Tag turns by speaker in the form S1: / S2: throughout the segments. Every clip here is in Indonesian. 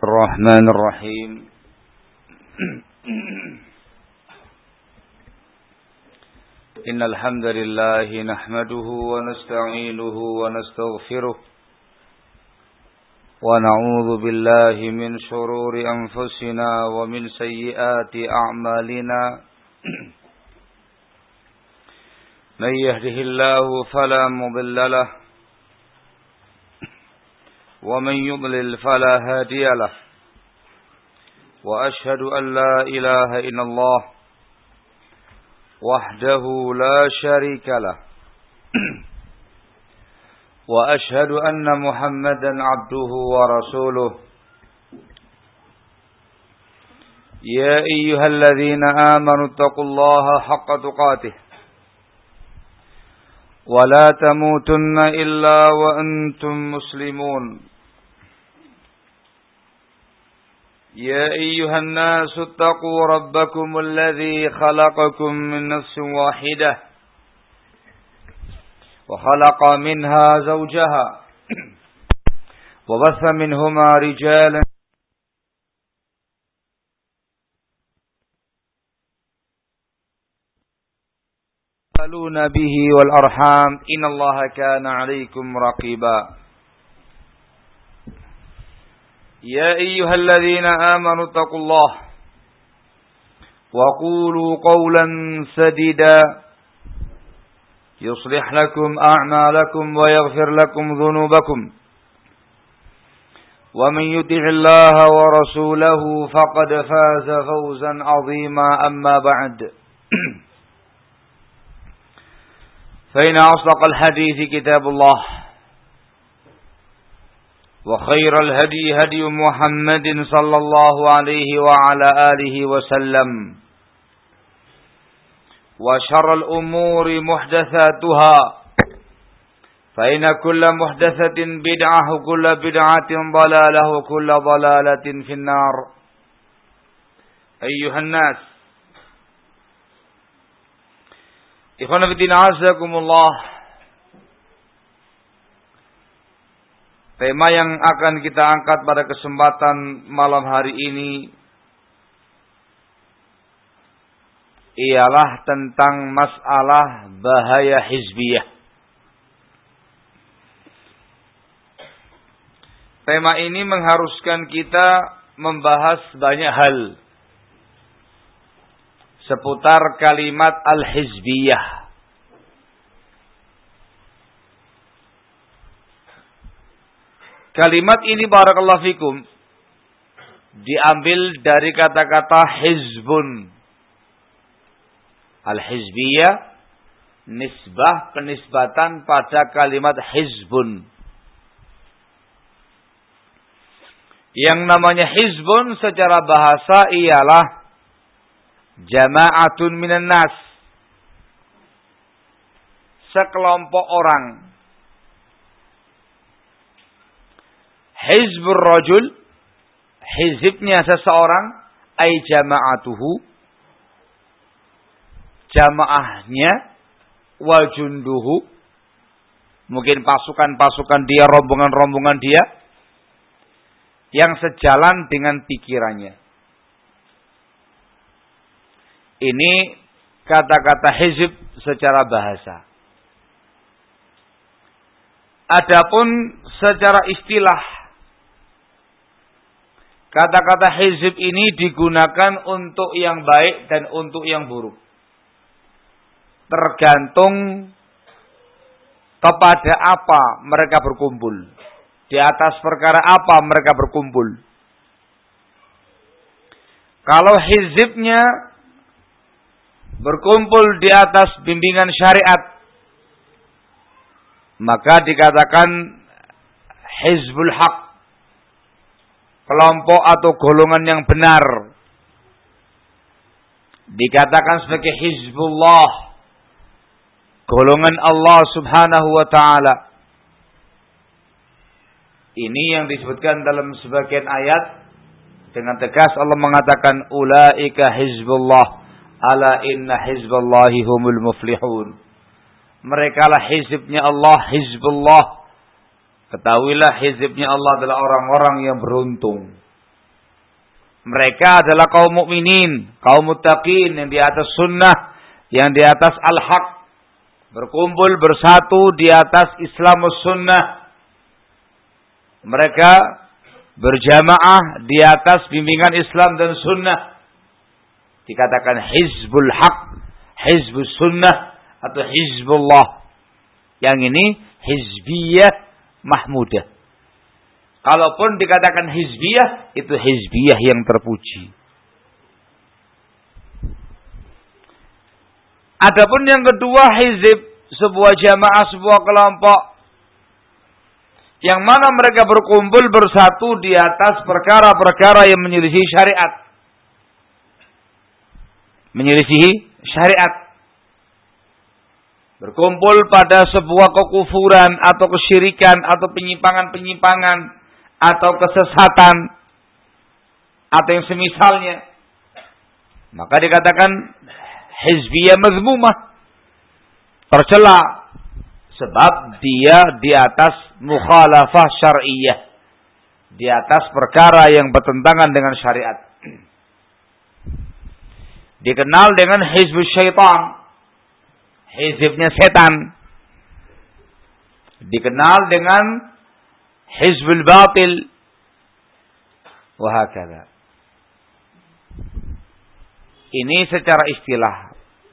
S1: الرحمن الرحيم إن الحمد لله نحمده ونستعينه ونستغفره ونعوذ بالله من شرور أنفسنا ومن سيئات أعمالنا من يهده الله فلا مضل له ومن يضلل فلا هادي له وأشهد أن لا إله إلا الله وحده لا شريك له وأشهد أن محمدا عبده ورسوله يا أيها الذين آمنوا اتقوا الله حق تقاته ولا تموتن إلا وأنتم مسلمون يا أيها الناس اتقوا ربكم الذي خلقكم من نفس واحدة وخلق منها زوجها وبث منهما رجالا يسألون به والأرحام إن الله كان عليكم رقيبا يا أيها الذين آمنوا اتقوا الله وقولوا قولا سديدا يصلح لكم أعمالكم ويغفر لكم ذنوبكم ومن يطع الله ورسوله فقد فاز فوزا عظيما أما بعد فإن أصدق الحديث كتاب الله وخير الهدي هدي محمد صلى الله عليه وعلى آله وسلم وشر الأمور محدثاتها فإن كل محدثة بدعة وكل بدعة ضلالة وكل ضلالة في النار أيها الناس Ikhwan fillah azakumullah. Tema yang akan kita angkat pada kesempatan malam hari ini ialah tentang masalah bahaya hizbiyah. Tema ini mengharuskan kita membahas banyak hal seputar kalimat al-hizbiyah. Kalimat ini barakallahu fikum diambil dari kata-kata hizbun. Al-hizbiyah nisbah penisbatan pada kalimat hizbun. Yang namanya hizbun secara bahasa ialah jama'atun minan nas, sekelompok orang. Hizbur rajul, hizibnya seseorang, ay jama'atuhu, jamaahnya, wa junduhu, mungkin pasukan-pasukan dia, rombongan-rombongan dia, yang sejalan dengan pikirannya. Ini kata-kata hizib secara bahasa. Adapun secara istilah, kata-kata hizib ini digunakan untuk yang baik dan untuk yang buruk. Tergantung kepada apa mereka berkumpul. Di atas perkara apa mereka berkumpul. Kalau hizibnya berkumpul di atas bimbingan syariat, maka dikatakan hizbul haq, kelompok atau golongan yang benar. Dikatakan sebagai hizbullah, golongan Allah subhanahu wa ta'ala. Ini yang disebutkan dalam sebagian ayat dengan tegas Allah mengatakan ulaika hizbullah ala inna hizballahi humul muflihun. Mereka lah hizibnya Allah, hizbullah. Ketahuilah hizibnya Allah adalah orang-orang yang beruntung. Mereka adalah kaum mukminin, kaum muttaqin yang di atas sunnah, yang di atas al-haq. Berkumpul bersatu di atas Islamus sunnah. Mereka berjamaah di atas bimbingan Islam dan sunnah. Dikatakan hizbul haq, hizbus sunnah, atau hizbullah. Yang ini hizbiyah mahmudah. Kalaupun dikatakan hizbiyah, itu hizbiyah yang terpuji. Adapun yang kedua, hizib, sebuah jamaah, sebuah kelompok yang mana mereka berkumpul bersatu di atas perkara-perkara yang menyelisihi syariat. Menyelisihi syariat. Berkumpul pada sebuah kekufuran atau kesyirikan atau penyimpangan-penyimpangan atau kesesatan atau yang semisalnya. Maka dikatakan hizbiyah mazmumah, tercela, sebab dia di atas mukhalafah syar'iyyah, di atas perkara yang bertentangan dengan syariat. Dikenal dengan hizbus syaitan, hizibnya setan. Dikenal dengan hizbul batil, wahakala. Ini secara istilah.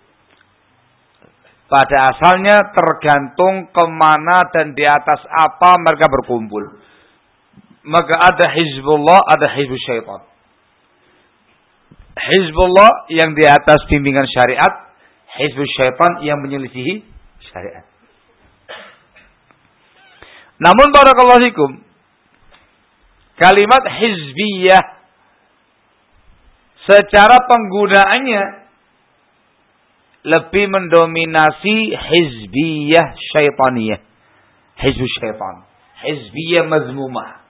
S1: Pada asalnya tergantung kemana dan di atas apa mereka berkumpul. Maka ada hizbullah, ada hizbus syaitan. Hizbullah yang di atas bimbingan syariat, hizbus syaitan yang menyelisihi syariat. Namun barakallahu fikum, kalimat hizbiyah secara penggunaannya lebih mendominasi hizbiyah syaitaniyah. Hizbus syaitan. Hizbiyah mazmumah.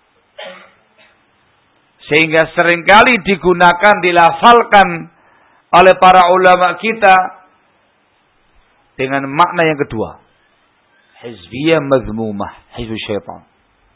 S1: Sehingga seringkali digunakan, dilafalkan oleh para ulama kita dengan makna yang kedua. Hizbiyah mazmumah. Hizbus syaitan.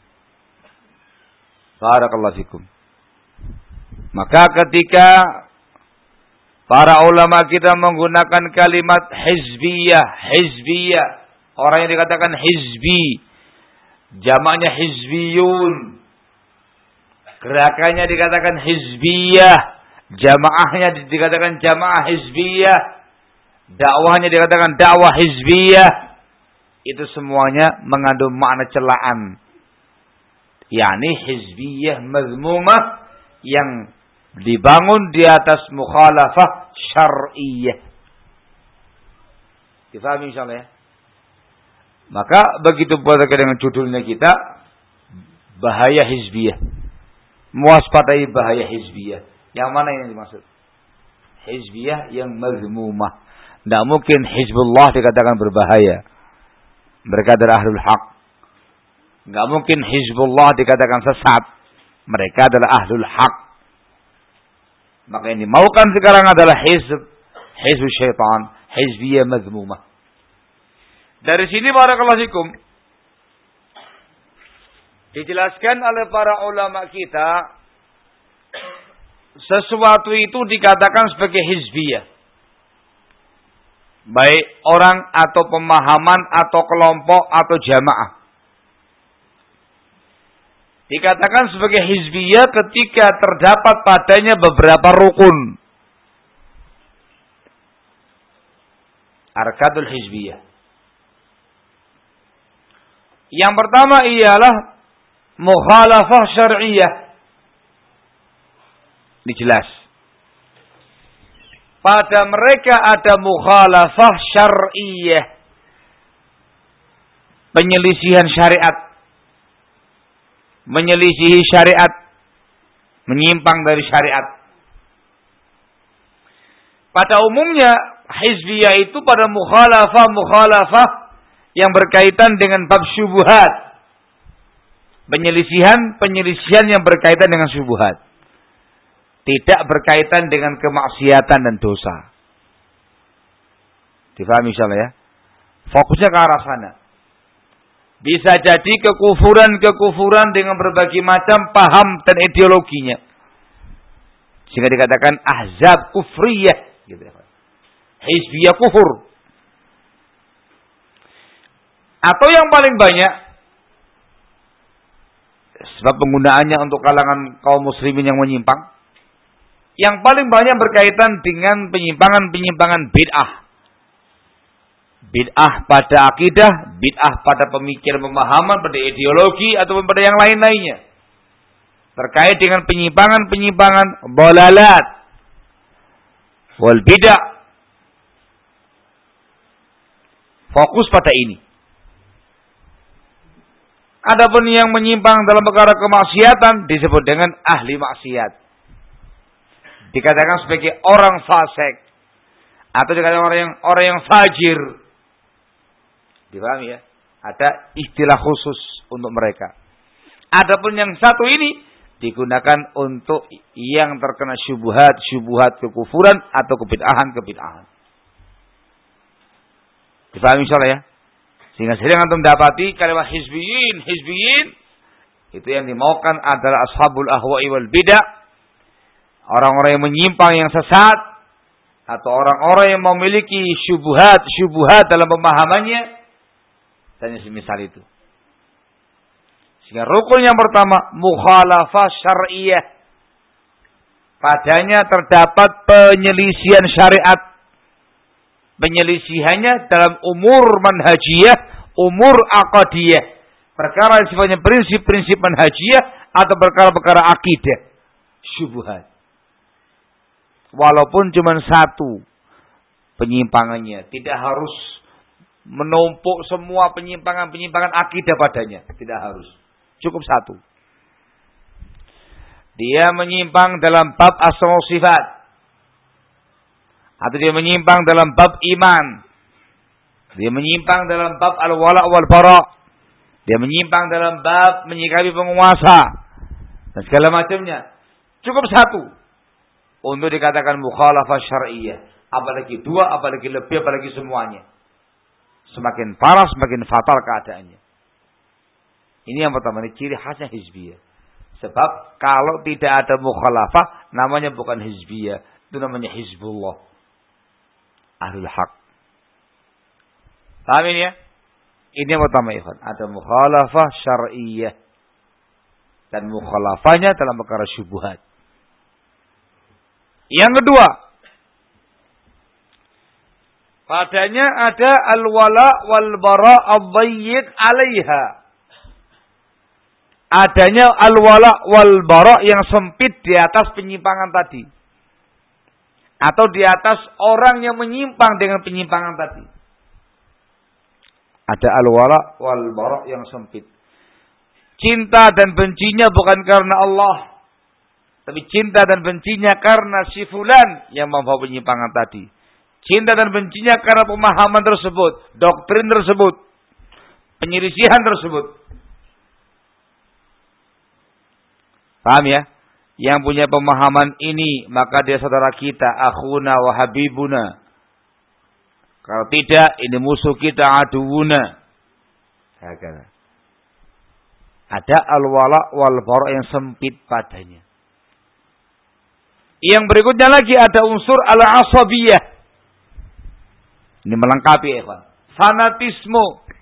S1: Barakallahu fikum. Maka ketika para ulama kita menggunakan kalimat hizbiyah, orang yang dikatakan hizbi, jamaknya hizbiyun, gerakannya dikatakan hizbiyah, jamaahnya dikatakan jamaah hizbiyah, dakwahnya dikatakan dakwah hizbiyah, itu semuanya mengandung makna celaan, yakni hizbiyah mazmumah yang dibangun di atas mukhalafah syar'iyyah. Difahami insyaallah ya. Maka begitu pula dengan judulnya kita, bahaya hizbiyah. Mewaspadai bahaya hizbiyah. Yang mana yang dimaksud? Hizbiyah yang mazmumah. Tidak mungkin hizbullah dikatakan berbahaya. Mereka adalah ahlul haq. Tidak mungkin hizbullah dikatakan sesat. Mereka adalah ahlul haq. Maka yang dimaukan sekarang adalah hizbus syaitan, hizbiyah mazmumah. Dari sini barakallahu fikum dijelaskan oleh para ulama kita, sesuatu itu dikatakan sebagai hizbiyah, baik orang atau pemahaman atau kelompok atau jamaah. Dikatakan sebagai hizbiyah ketika terdapat padanya beberapa rukun. Arkanul hizbiyah. Yang pertama ialah mukhalafah syar'iyyah. Dijelas. Pada mereka ada mukhalafah syar'iyyah. Penyelisihan syariat. Menyelisihi syariat, menyimpang dari syariat. Pada umumnya hizbiyah itu pada mukhalafah yang berkaitan dengan bab syubhat. Penyelisihan yang berkaitan dengan syubhat. Tidak berkaitan dengan kemaksiatan dan dosa. Difahami insyaallah ya. Fokusnya ke arah sana. Bisa jadi kekufuran dengan berbagai macam paham dan ideologinya. Sehingga dikatakan ahzab kufriyah. Gitu ya. Hizbiyah kufur. Atau yang paling banyak, sebab penggunaannya untuk kalangan kaum muslimin yang menyimpang, yang paling banyak berkaitan dengan penyimpangan-penyimpangan bid'ah. Bid'ah pada akidah, bid'ah pada pemikiran, pemahaman, pada ideologi, ataupun pada yang lain-lainnya. Terkait dengan penyimpangan-penyimpangan dhalalat wal bid'ah. Fokus pada ini. Adapun yang menyimpang dalam perkara kemaksiatan disebut dengan ahli maksiat. Dikatakan sebagai orang fasik atau dikatakan orang yang fajir. Dipahami ya? Ada istilah khusus untuk mereka. Adapun yang satu ini digunakan untuk yang terkena syubhat kekufuran atau kebid'ahan. Dipahami insyaallah ya? Sehingga sering antum dapati kalimat hizbiyin itu yang dimaukan adalah ashabul ahwa'i wal bid'ah, orang-orang yang menyimpang, yang sesat, atau orang-orang yang memiliki syubhat dalam pemahamannya dan semisal itu. Sehingga rukun yang pertama mukhalafah syar'iyyah, padanya terdapat penyelisihan syariat. Penyelisihannya dalam umur manhajiyah, umur aqadiyah. Perkara yang sifatnya prinsip-prinsip manhajiyah atau perkara-perkara akidah. Syubhat. Walaupun cuma satu penyimpangannya. Tidak harus menumpuk semua penyimpangan-penyimpangan akidah padanya. Tidak harus. Cukup satu. Dia menyimpang dalam bab asma sifat. Atau dia menyimpang dalam bab iman. Dia menyimpang dalam bab al-wala' wal-bara'. Dia menyimpang dalam bab menyikapi penguasa. Dan segala macamnya. Cukup satu. Untuk dikatakan mukhalafah syar'iyyah. Apalagi dua, apalagi lebih, apalagi semuanya. Semakin parah, semakin fatal keadaannya. Ini yang pertama. Ini ciri khasnya hizbiyah. Sebab kalau tidak ada mukhalafah, namanya bukan hizbiyah. Itu namanya hizbullah. Ahlul haq. Paham ini ya? Ini yang pertama ikhwan. Ada mukhalafah syar'iyyah. Dan mukhalafahnya dalam perkara syubhat. Yang kedua. Padanya ada al-wala wal-bara ad-dayyiq 'alaiha. Adanya al-wala wal-bara yang sempit di atas penyimpangan tadi. Atau di atas orang yang menyimpang dengan penyimpangan tadi. Ada al-wala wal-bara yang sempit. Cinta dan bencinya bukan karena Allah. Tapi cinta dan bencinya karena si fulan yang membawa penyimpangan tadi. Cinta dan bencinya karena pemahaman tersebut. Doktrin tersebut. Penyelisihan tersebut. Paham ya? Yang punya pemahaman ini, maka dia saudara kita, akhuna wa habibuna. Kalau tidak, ini musuh kita, aduwuna. Ada al-wala wal-bara yang sempit padanya. Yang berikutnya lagi ada unsur al-asabiyah. Ini melengkapi ikhwan. Fanatisme.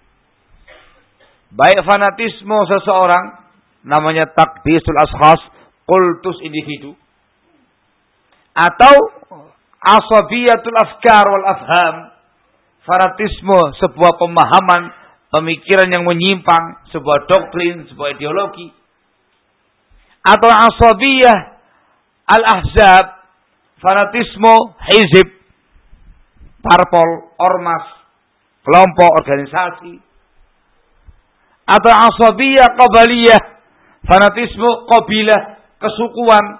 S1: Baik fanatisme seseorang, namanya takdisul ashas, kultus individu, atau asabiyatul afkar wal afham, fanatisme sebuah pemahaman, pemikiran yang menyimpang, sebuah doktrin, sebuah ideologi, atau asabiyah al-ahzab, fanatisme hizib, parpol, ormas, kelompok, organisasi, atau asabiyah qabaliyah, fanatisme qabilah, kesukuan,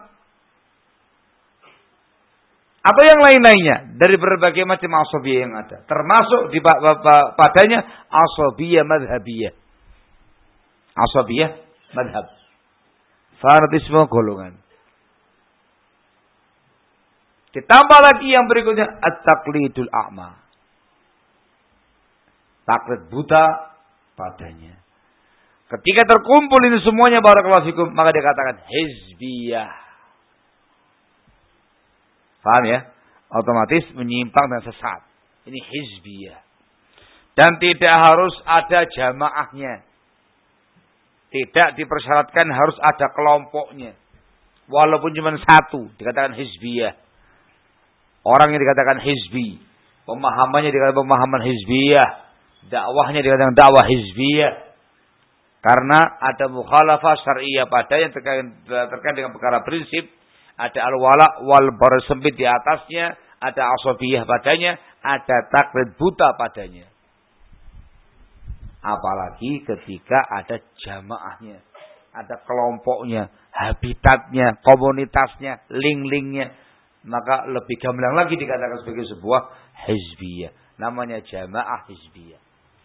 S1: atau yang lain-lainnya dari berbagai macam asabiyah yang ada, termasuk di padanya asabiyah madhabiyah, asabiyah madhab, fanatisme golongan. Ditambah lagi yang berikutnya at-taqlidul a'ma, taklid buta padanya. Ketika terkumpul ini semuanya barakallahu fikum, maka dikatakan hizbiyah. Paham ya? Otomatis menyimpang dan sesat. Ini hizbiyah. Dan tidak harus ada jamaahnya. Tidak dipersyaratkan harus ada kelompoknya. Walaupun cuma satu, dikatakan hizbiyah. Orang yang dikatakan hizbi, pemahamannya dikatakan pemahaman hizbiyah, dakwahnya dikatakan dakwah hizbiyah. Karena ada mukhalafah syar'iyyah pada yang terkait dengan perkara prinsip, ada al-wala wal bara sempit di atasnya, ada asabiyah padanya, ada taklid buta padanya. Apalagi ketika ada jamaahnya, ada kelompoknya, habitatnya, komunitasnya, link-linknya, maka lebih gamblang lagi dikatakan sebagai sebuah hizbiyah. Namanya jamaah hizbiyah.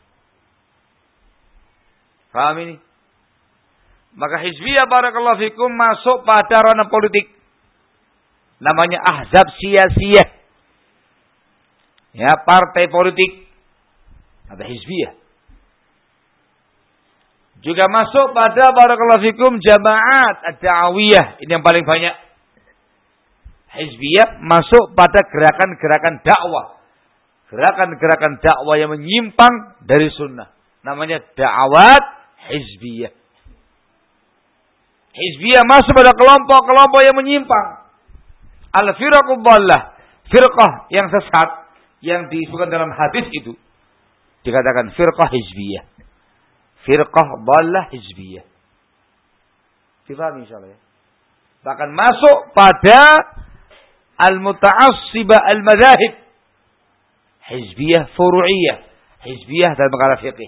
S1: Paham ini? Maka hizbiyah barakallahu fikum masuk pada ranah politik. Namanya ahzab siyasiyah. Ya, partai politik. Ada hizbiyah. Juga masuk pada barakallahu fikum jamaat ad-da'awiyah. Ini yang paling banyak. Hizbiyah masuk pada gerakan-gerakan dakwah. Gerakan-gerakan dakwah yang menyimpang dari sunnah. Namanya da'awat hizbiyah. Hizbiyah masuk pada kelompok-kelompok yang menyimpang. Al-firaqud dhallah. Firqah yang sesat. Yang disebutkan dalam hadis itu. Dikatakan firqah hizbiyah. Firqah dhallah hizbiyah. Difahami insyaallah ya. Bahkan masuk pada al-muta'assibah al-madhahib. Hizbiyah furu'iyah. Hizbiyah dalam perkara fiqih.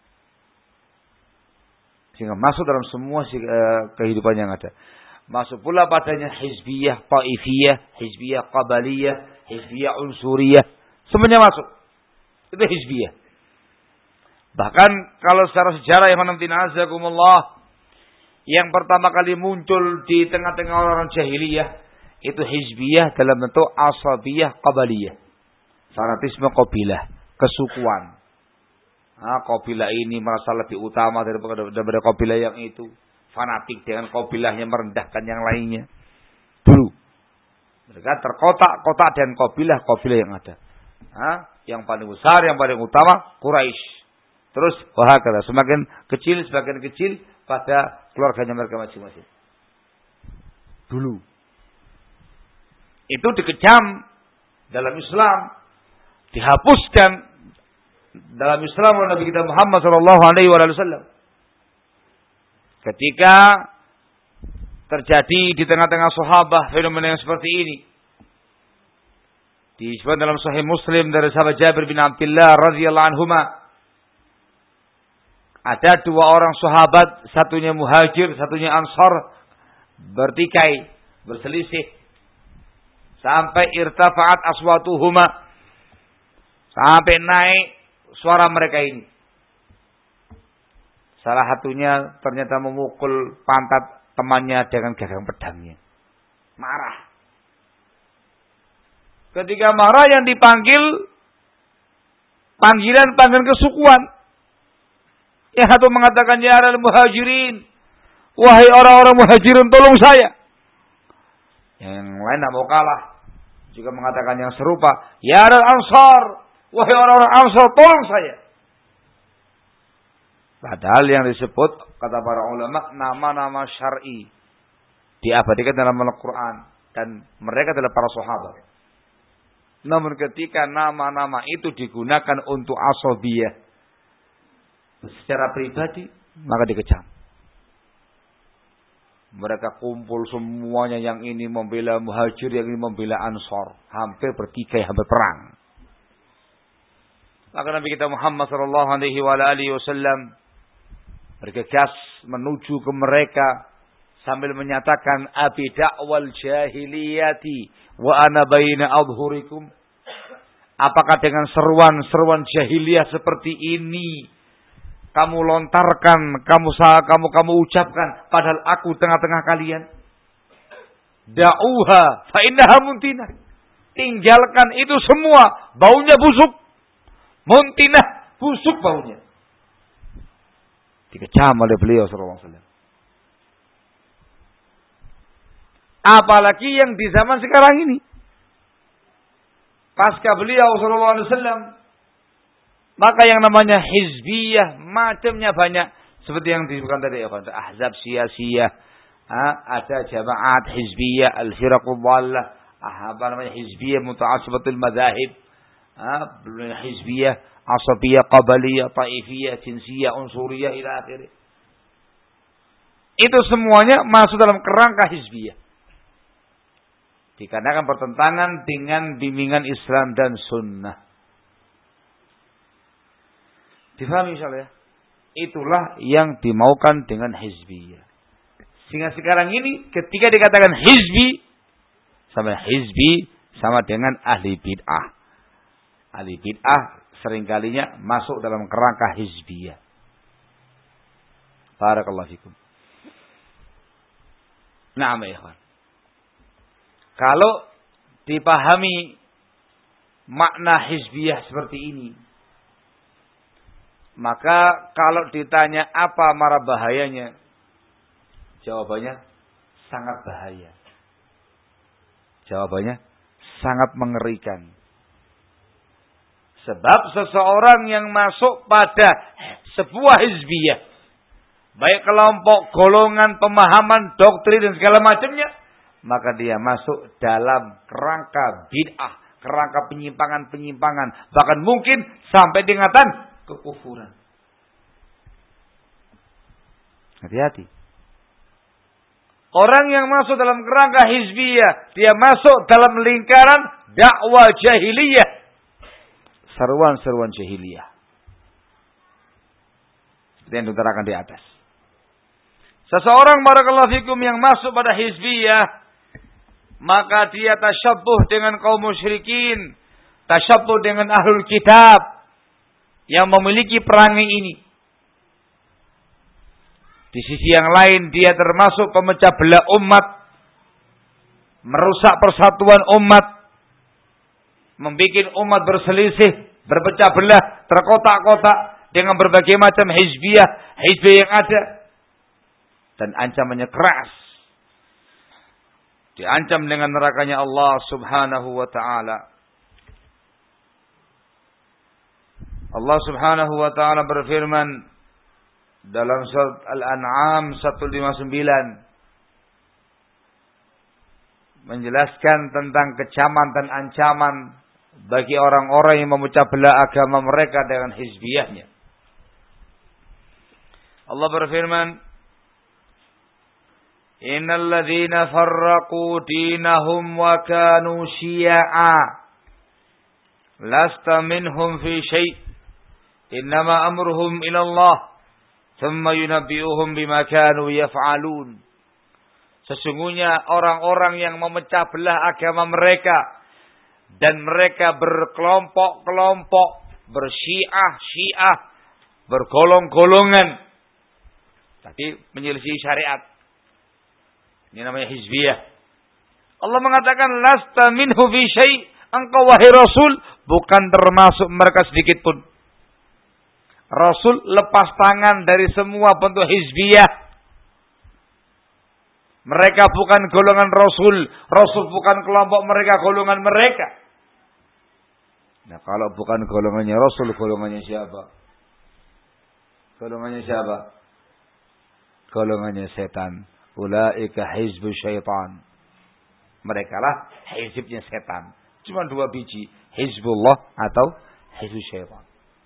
S1: Sehingga masuk dalam semua kehidupan yang ada. Masuk pula padanya hizbiyah ta'ifiyah, hizbiyah qabaliyah, hizbiyah unsuriyah. Semuanya masuk. Itu hizbiyah. Bahkan kalau secara sejarah yang azakumullah, yang pertama kali muncul di tengah-tengah orang jahiliyah itu hizbiyah dalam bentuk asabiyah qabaliyah. Fanatisme qabilah, kesukuan. Qabilah ini merasa lebih utama daripada qabilah yang itu. Fanatik dengan qabilahnya merendahkan yang lainnya. Dulu mereka terkotak-kotak dengan qabilah yang ada. Yang paling besar, yang paling utama Quraisy. Terus wahakala semakin kecil pada keluarganya mereka masing-masing. Dulu itu dikecam dalam Islam, dihapuskan dalam Islam oleh Nabi kita Muhammad sallallahu alaihi wasallam. Ketika terjadi di tengah-tengah sahabat fenomena yang seperti ini. Disebut dalam Sahih Muslim dari sahabat Jabir bin Abdullah radhiyallahu anhuma. Ada dua orang sahabat, satunya muhajir, satunya ansar, bertikai, berselisih. Sampai irtafa'at aswatuhuma. Sampai naik suara mereka ini. Salah satunya ternyata memukul pantat temannya dengan gagang pedangnya. Marah. Ketika marah yang dipanggil, panggilan kesukuan. Yang satu mengatakan, ya al muhajirin, wahai orang-orang muhajirin, tolong saya. Yang lain tidak mau kalah, juga mengatakan yang serupa, ya al ansar, wahai orang-orang ansar, tolong saya. Padahal yang disebut, kata para ulama, nama-nama syar'i diabadikan dalam Al-Quran, dan mereka adalah para sahabat. Namun ketika nama-nama itu digunakan untuk asabiyah secara pribadi, maka dikecam. Mereka kumpul semuanya, yang ini membela muhajir, yang ini membela ansar, hampir bertikai, hampir perang. Maka Nabi kita Muhammad sallallahu alaihi wasallam bergegas menuju ke mereka sambil menyatakan, abi da'wal jahiliyati wa ana baina adhurikum. Apakah dengan seruan-seruan jahiliyah seperti ini kamu lontarkan, kamu ucapkan, padahal aku tengah-tengah kalian? Da'uha fa innaha muntinah. Tinggalkan itu semua, baunya busuk. Muntinah, busuk baunya. Dikecam oleh beliau sallallahu alaihi wasallam. Apalagi yang di zaman sekarang ini. pasca beliau sallallahu alaihi wasallam. Maka yang namanya hizbiyah macamnya banyak. Seperti yang disebutkan tadi, ahzab siyasiyah, ada jamaat hizbiyah, al-firaqul dhallah, apa namanya hizbiyah muta'assibatul madzahib, hizbiyah asabiyah, qabaliyah, taifiyah, jinsiyah, unsuriyah ila akhirih. Itu semuanya masuk dalam kerangka hizbiyah. Dikarenakan pertentangan dengan bimbingan Islam dan sunnah. Difahami insyaallah ya? Itulah yang dimaukan dengan hizbiyah. Sehingga sekarang ini ketika dikatakan hizbi sama dengan ahli bid'ah. Ahli bid'ah seringkalinya masuk dalam kerangka hizbiyah. Barakallahu fikum. Na'am ya ikhwan. Kalau dipahami makna hizbiyah seperti ini, maka kalau ditanya apa mara bahayanya, jawabannya sangat bahaya. Jawabannya sangat mengerikan. Sebab seseorang yang masuk pada sebuah hizbiyah, baik kelompok, golongan, pemahaman, doktrin dan segala macamnya, maka dia masuk dalam kerangka bid'ah, kerangka penyimpangan-penyimpangan, bahkan mungkin sampai tingkatan kekufuran. Hati-hati. Orang yang masuk dalam kerangka hizbiyah, dia masuk dalam lingkaran dakwah jahiliyah. Seruan-seruan jahiliyah. Seperti yang diterangkan di atas. Seseorang barakallahu fikum yang masuk pada hizbiyah, maka dia tasyabbuh dengan kaum musyrikin, tasyabbuh dengan ahlul kitab yang memiliki perangai ini. Di sisi yang lain dia termasuk pemecah belah umat, merusak persatuan umat, membuat umat berselisih, berpecah belah, terkotak-kotak dengan berbagai macam hizbiyah yang ada. Dan ancamannya keras. Diancam dengan nerakanya Allah Subhanahu wa ta'ala. Allah Subhanahu wa ta'ala berfirman dalam surat Al-An'am 159 menjelaskan tentang kecaman dan ancaman bagi orang-orang yang memecah belah agama mereka dengan hizbiyahnya. Allah berfirman, Innal ladzina farraqu dinahum wa kanu syi'a lasta minhum fi syai' innama amruhum ila Allah thumma yunabbi'uhum bima kanu yaf'alun. Sesungguhnya orang-orang yang memecah belah agama mereka dan mereka berkelompok-kelompok, bersyiah, bergolong-golongan, tapi menyelisih syariat. Ini namanya hizbiyah. Allah mengatakan lasta minhu fi syai', engkau wahai Rasul bukan termasuk mereka sedikit pun. Rasul lepas tangan dari semua bentuk hizbiyah. Mereka bukan golongan Rasul. Rasul bukan kelompok mereka, golongan mereka. Nah, kalau bukan golongannya Rasul, golongannya siapa? Golongannya siapa? Golongannya setan. Ulaika hizbu syaitan. Mereka lah hizibnya setan. Cuma 2 biji. Hizbullah atau hizbu syaitan.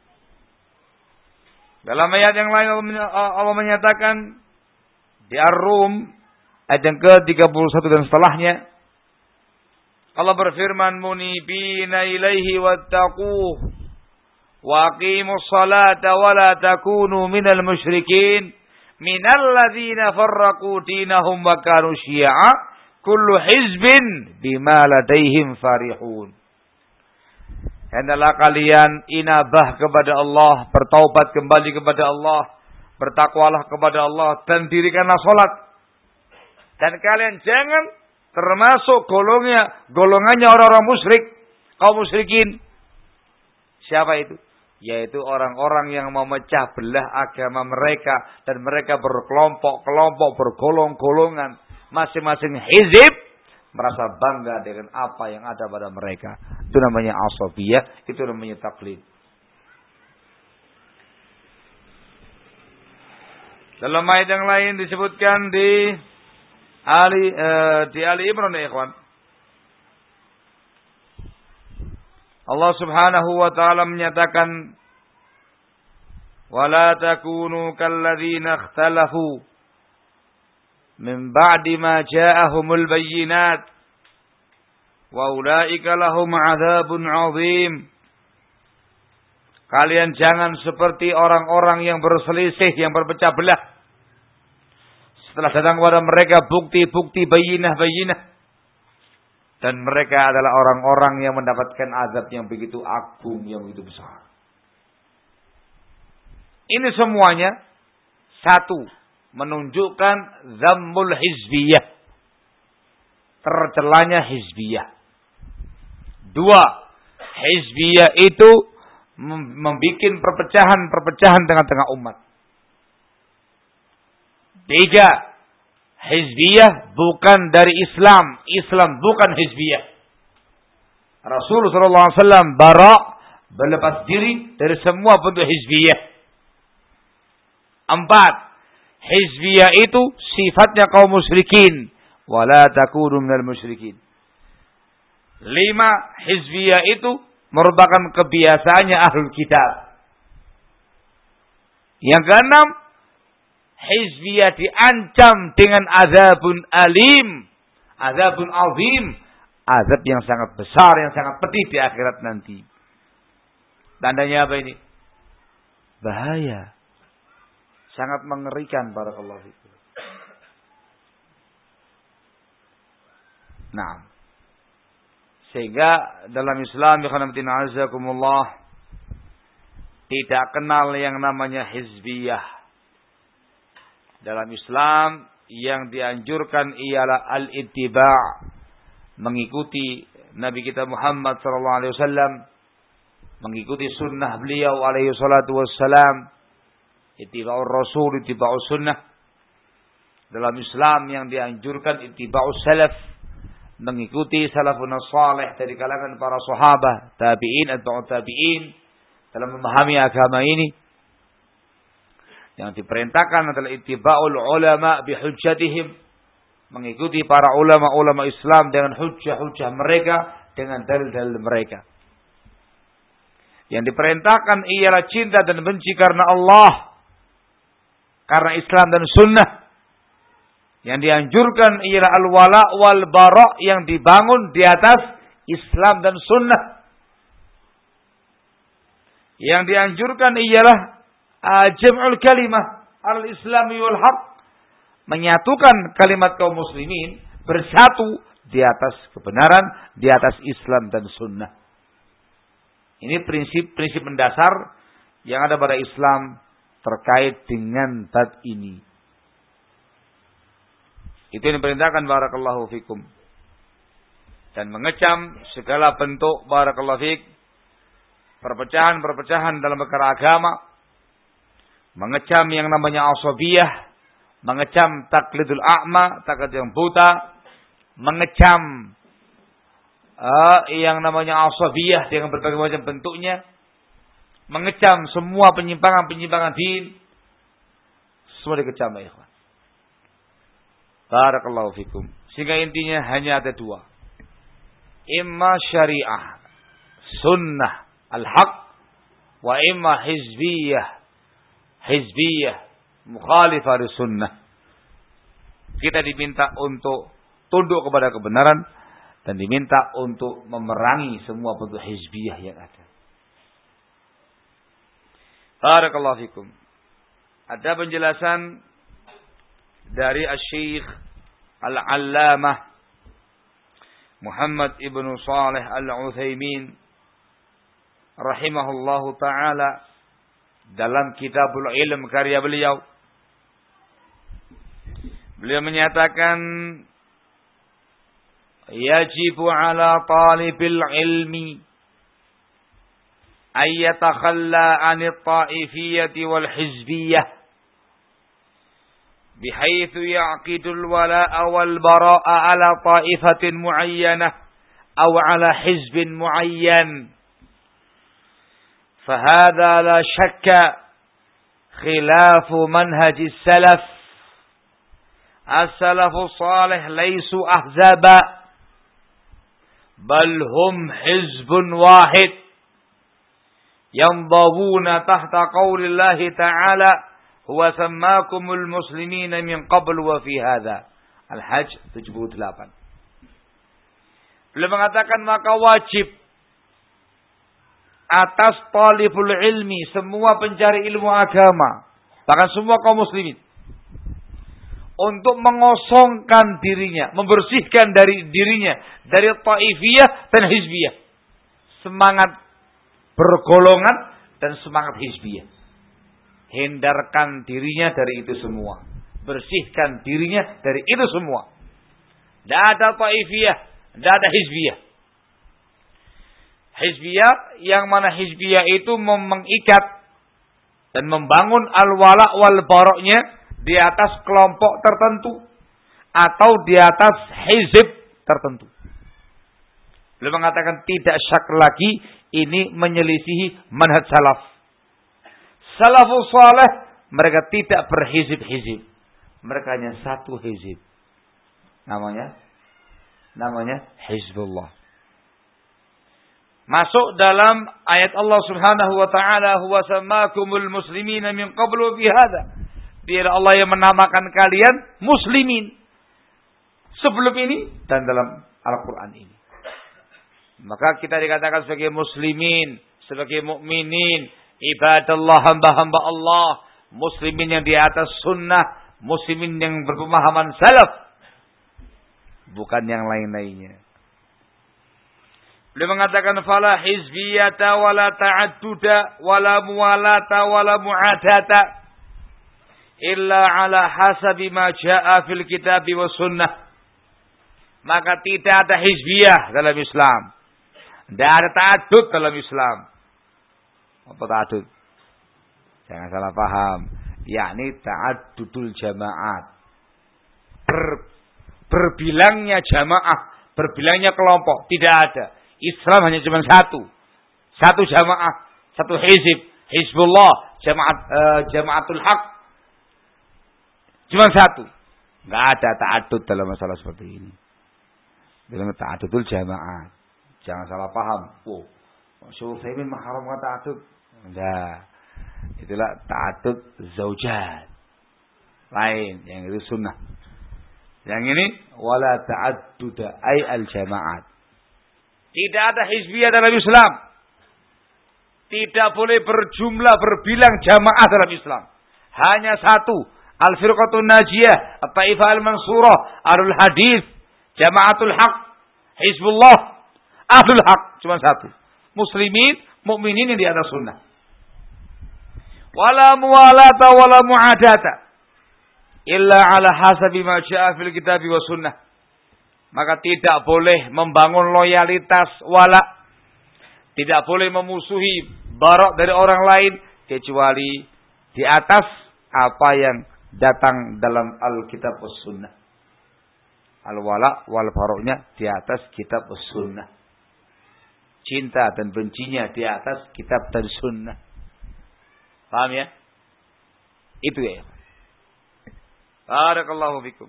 S1: Dalam ayat yang lain Allah menyatakan di Ar-Rum ayat yang ke-31 dan setelahnya, Allah berfirman, munibina ilaihi wattaquh wa aqimus salata wa la takunu minal musyrikin minal ladzina farraqu dinahum wa kanu syi'a kullu hizbin bima ladaihim farihun. Hendaklah kalian inabah kepada Allah, bertaubat kembali kepada Allah, bertakwalah kepada Allah dan dirikanlah salat. Dan kalian jangan termasuk golongannya orang-orang musyrik, kaum musyrikin. Siapa itu? Yaitu orang-orang yang memecah belah agama mereka dan mereka berkelompok-kelompok, bergolong-golongan, masing-masing hizib merasa bangga dengan apa yang ada pada mereka. Itu namanya asabiyah, itu namanya taklid. Dalam ayat yang lain disebutkan di Ali Imran ya ikhwan. Allah Subhanahu wa taala menyatakan wala takunu kalladzina ikhtalafu min ba'di ma ja'ahumul bayyinat wa ulaika lahum 'adzabun 'adzim. Kalian jangan seperti orang-orang yang berselisih, yang berpecah belah setelah datang kepada mereka bukti-bukti bayyinah. Dan mereka adalah orang-orang yang mendapatkan azab yang begitu agung, yang begitu besar. Ini semuanya satu, menunjukkan zammul hizbiyah, tercelanya hizbiyah. Dua, hizbiyah itu membuat perpecahan tengah-tengah umat. Tiga, hizbiyah bukan dari Islam. Islam bukan hizbiyah. Rasulullah SAW berlepas diri dari semua bentuk hizbiyah. Empat, hizbiyah itu sifatnya kaum musyrikin. Wala takunu minal musyrikin. Lima, hizbiyah itu merupakan kebiasaannya ahlul kitab. Yang keenam, hizbiyah diancam dengan azabun alim, azabun azim, azab yang sangat besar, yang sangat pedih di akhirat nanti. Tandanya apa ini? Bahaya. Sangat mengerikan, barakallahu fikum. Nah, sehingga dalam Islam tidak kenal yang namanya hizbiyah. Dalam Islam yang dianjurkan ialah al-ittiba', mengikuti Nabi kita Muhammad sallallahu alaihi wasallam, mengikuti sunnah beliau alaihi salatu wassalam, ittiba'ur rasul, ittiba'us sunnah. Dalam Islam yang dianjurkan ittiba'us salaf, mengikuti salafun salih dari kalangan para sahabat, tabi'in, atba'ut tabi'in dalam memahami agama ini. Yang diperintahkan adalah ittiba'ul ulama bihujjatihim, mengikuti para ulama-ulama Islam dengan hujjah-hujjah mereka, dengan dalil-dalil mereka. Yang diperintahkan ialah cinta dan benci karena Allah, karena Islam dan sunnah. Yang dianjurkan ialah al-wala wal bara' yang dibangun di atas Islam dan sunnah. Yang dianjurkan ialah jam'ul kalimah al-islami wal haq, menyatukan kalimat kaum muslimin bersatu di atas kebenaran, di atas Islam dan sunnah. Ini prinsip-prinsip mendasar yang ada pada Islam terkait dengan bab ini. Itu yang diperintahkan, barakallahu fikum. Dan mengecam segala bentuk, barakallahu fik, perpecahan dalam perkara agama. Mengecam yang namanya asabiyah, mengecam taklidul a'ma, taklid yang buta, mengecam yang namanya asabiyah dengan berbagai macam bentuknya, mengecam semua penyimpangan din, semua dikecam ya ikhwan. Barakallahu fikum. Sehingga intinya hanya ada dua. Imma syariah, sunnah, al-haq, wa imma hizbiyah, mukhalifah dari sunnah. Kita diminta untuk tunduk kepada kebenaran dan diminta untuk memerangi semua bentuk hizbiyah yang ada. Barakallahu fikum. Ada penjelasan dari Asy-Syaikh Al-Allamah Muhammad ibn Shalih Al-Utsaimin rahimahullahu taala dalam Kitabul Ilm karya beliau. Beliau menyatakan yajibu ala talibil ilmi ay yatakhalla 'anit ta'ifiyyati wal hizbiyyah بحيث يعقد الولاء والبراء على طائفة معينة أو على حزب معين فهذا لا شك خلاف منهج السلف. السلف الصالح ليسوا أحزابا بل هم حزب واحد ينضوون تحت قول الله تعالى هو سماكم المسلمين من قبل وفي هذا Al-Hajj 78. Beliau mengatakan maka wajib atas talibul ilmi, semua pencari ilmu agama, bahkan semua kaum muslimin, untuk mengosongkan dirinya, membersihkan dari dirinya dari taifiyah dan hizbiyah, semangat bergolongan dan semangat hizbiyah. Hindarkan dirinya dari itu semua, bersihkan dirinya dari itu semua. Tidak ada taifiyah, tidak ada hizbiyah. Hizbiyah, yang mana hizbiyah itu mengikat dan membangun al-wala wal baroknya di atas kelompok tertentu atau di atas hizib tertentu. Beliau mengatakan tidak syak lagi ini menyelisihi manhaj salaf. Salafus saleh mereka tidak berhizib-hizib. Mereka hanya satu hizib. Namanya Hizbullah. Masuk dalam ayat Allah Subhanahu wa taala, "Huwa sammakumul muslimina min qablu bi hadza." Dia Allah yang menamakan kalian muslimin sebelum ini dan dalam Al-Qur'an ini. Maka kita dikatakan sebagai muslimin, sebagai mukminin, ibadallah, hamba-hamba Allah, muslimin yang di atas sunnah, muslimin yang berpemahaman salaf, bukan yang lain-lainnya. Beliau mengatakan fala hizbiyata wala ta'adduda wala muwalata wala mu'adata illa ala hasabi ma jaa fil kitab was sunnah. Maka tidak ada hizbiyah dalam Islam. Tidak ada ta'addud dalam Islam. Apa ta'addud? Jangan salah paham. Yakni ta'addudul jamaat. Berbilangnya jamaah, berbilangnya kelompok. Tidak ada. Islam hanya cuma satu. Satu jamaah, satu hizib. Hizbullah, jamaatul haq. Cuma satu. Enggak ada ta'addud dalam masalah seperti ini. Dalam ta'addudul jamaah. Jangan salah paham. Oh, Syekh Utsaimin mengharamkan ta'addud. Enggak. Itulah ta'addud zaujat. Lain, yang itu sunnah. Yang ini wala ta'adduda ay al-jamaat. Tidak ada hizbiyah dalam Islam. Tidak boleh berjumlah, berbilang jamaah dalam Islam. Hanya satu. Al-firqatun najiyah, at-taifah al-mansurah, ahlul hadis, jamaatul haq, hizbullah, ahlul haq. Cuma satu. Muslimin, mukminin yang di atas sunnah. Wala muwalata wala mu'adata. Illa ala hasabi ma jaa fil kitab wa sunnah. Maka tidak boleh membangun loyalitas wala. Tidak boleh memusuhi barok dari orang lain. Kecuali di atas apa yang datang dalam Alkitab was sunnah. Al-wala wal baroknya di atas kitab was sunnah. Cinta dan bencinya di atas kitab dan sunnah. Paham ya? Itu ya. Barakallahu fikum.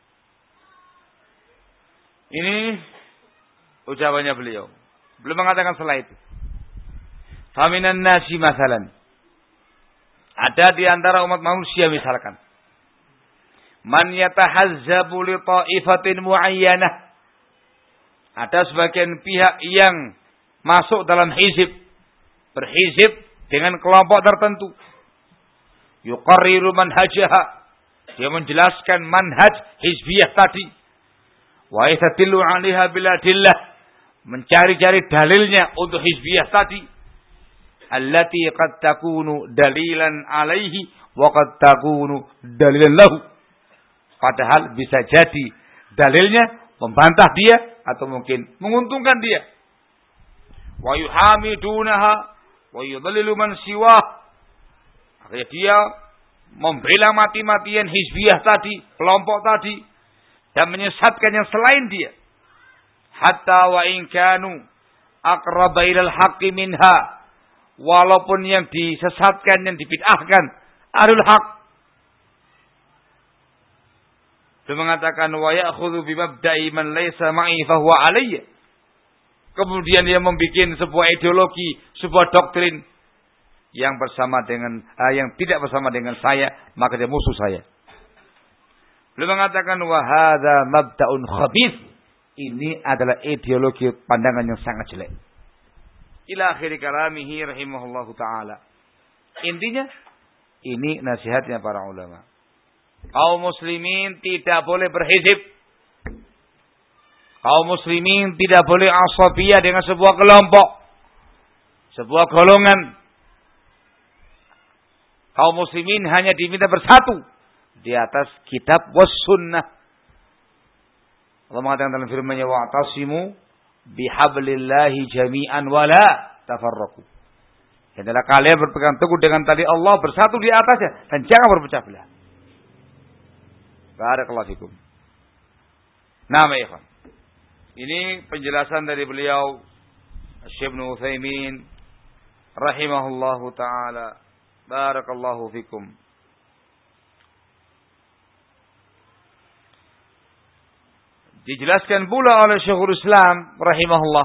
S1: Ini ucapannya beliau. Belum mengatakan setelah itu. Faminan nasi masalan. Ada di antara umat manusia misalkan. Man yatahazzabu li ta'ifatin mu'ayyanah. Ada sebagian pihak yang masuk dalam hizib. Berhizib dengan kelompok tertentu. Yuqarriru manhajaha. Dia menjelaskan manhaj hizbiyah tadi. Wa yastadillu 'alaiha bil adillah, mencari-cari dalilnya untuk hizbiyah tadi. Allati qad takunu dalilan 'alaihi wa qad takunu dalilan lahu. Padahal bisa jadi dalilnya membantah dia atau mungkin menguntungkan dia. Wa yuhamidunaha wa yudhillu man siwah. Akhirnya dia membela mati-matian hizbiyah tadi, kelompok tadi, dan menyesatkan yang selain dia. Hatta wa in kanu aqraba ilal haqqi minha, walaupun yang disesatkan, yang dibid'ahkan ahlul haq. Dia mengatakan wa ya'khudhu bi mabda'i man laysa ma'i fa huwa alayya. Kemudian dia membuat sebuah ideologi, sebuah doktrin yang bersama dengan yang tidak bersama dengan saya, maka dia musuh saya. Beliau mengatakan wa hadza mabda'un khabith. Ini adalah ideologi pandangan yang sangat jelek. Ila akhir kalamihi rahimahullahu taala. Intinya ini nasihatnya para ulama. Kaum muslimin tidak boleh berhizib. Kaum muslimin tidak boleh asabiyah dengan sebuah kelompok, sebuah golongan. Kaum muslimin hanya diminta bersatu di atas kitab was sunnah. Allah mengatakan dalam firman-Nya wa'tasimu bihablillahi jami'an wala tafarraqu. Adalah kalian berpegang teguh dengan tali Allah, bersatu di atasnya dan jangan berpecah belah. Barakallahu fikum. Nah, ikhwan. Ini penjelasan dari beliau Syekh Ibnu Utsaimin rahimahullahu taala. Barakallahu fikum. Dijelaskan pula oleh Syekhul Islam rahimahullah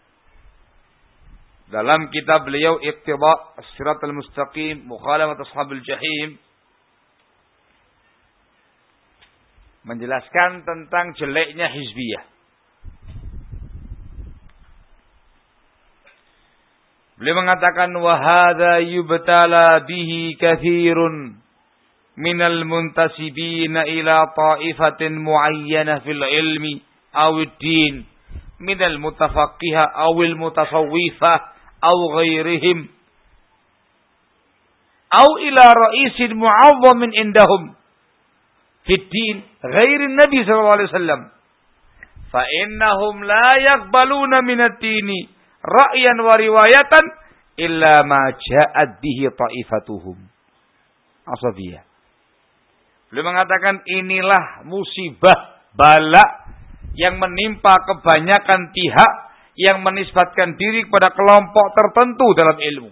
S1: dalam kitab beliau Iqtida' As-Siratal Mustaqim Mukhalafat Ashabil Jahim, menjelaskan tentang jeleknya hizbiyah. Beliau mengatakan wa hadza yubtala bihi katsirun minal muntasibina ila ta'ifatin muayyanah fil ilmi awid din minal mutafaqqiha awil mutasawwifah aw ghairihim aw ila ra'isin mu'azzamin indahum fid din ghairin nabi sallallahu alaihi wasallam fa innahum la yaqbaluna minad dini ra'yan wa riwayatan illa ma ja'at bihi ta'ifatuhum asabiyah. Beliau mengatakan inilah musibah bala yang menimpa kebanyakan pihak yang menisbatkan diri kepada kelompok tertentu dalam ilmu,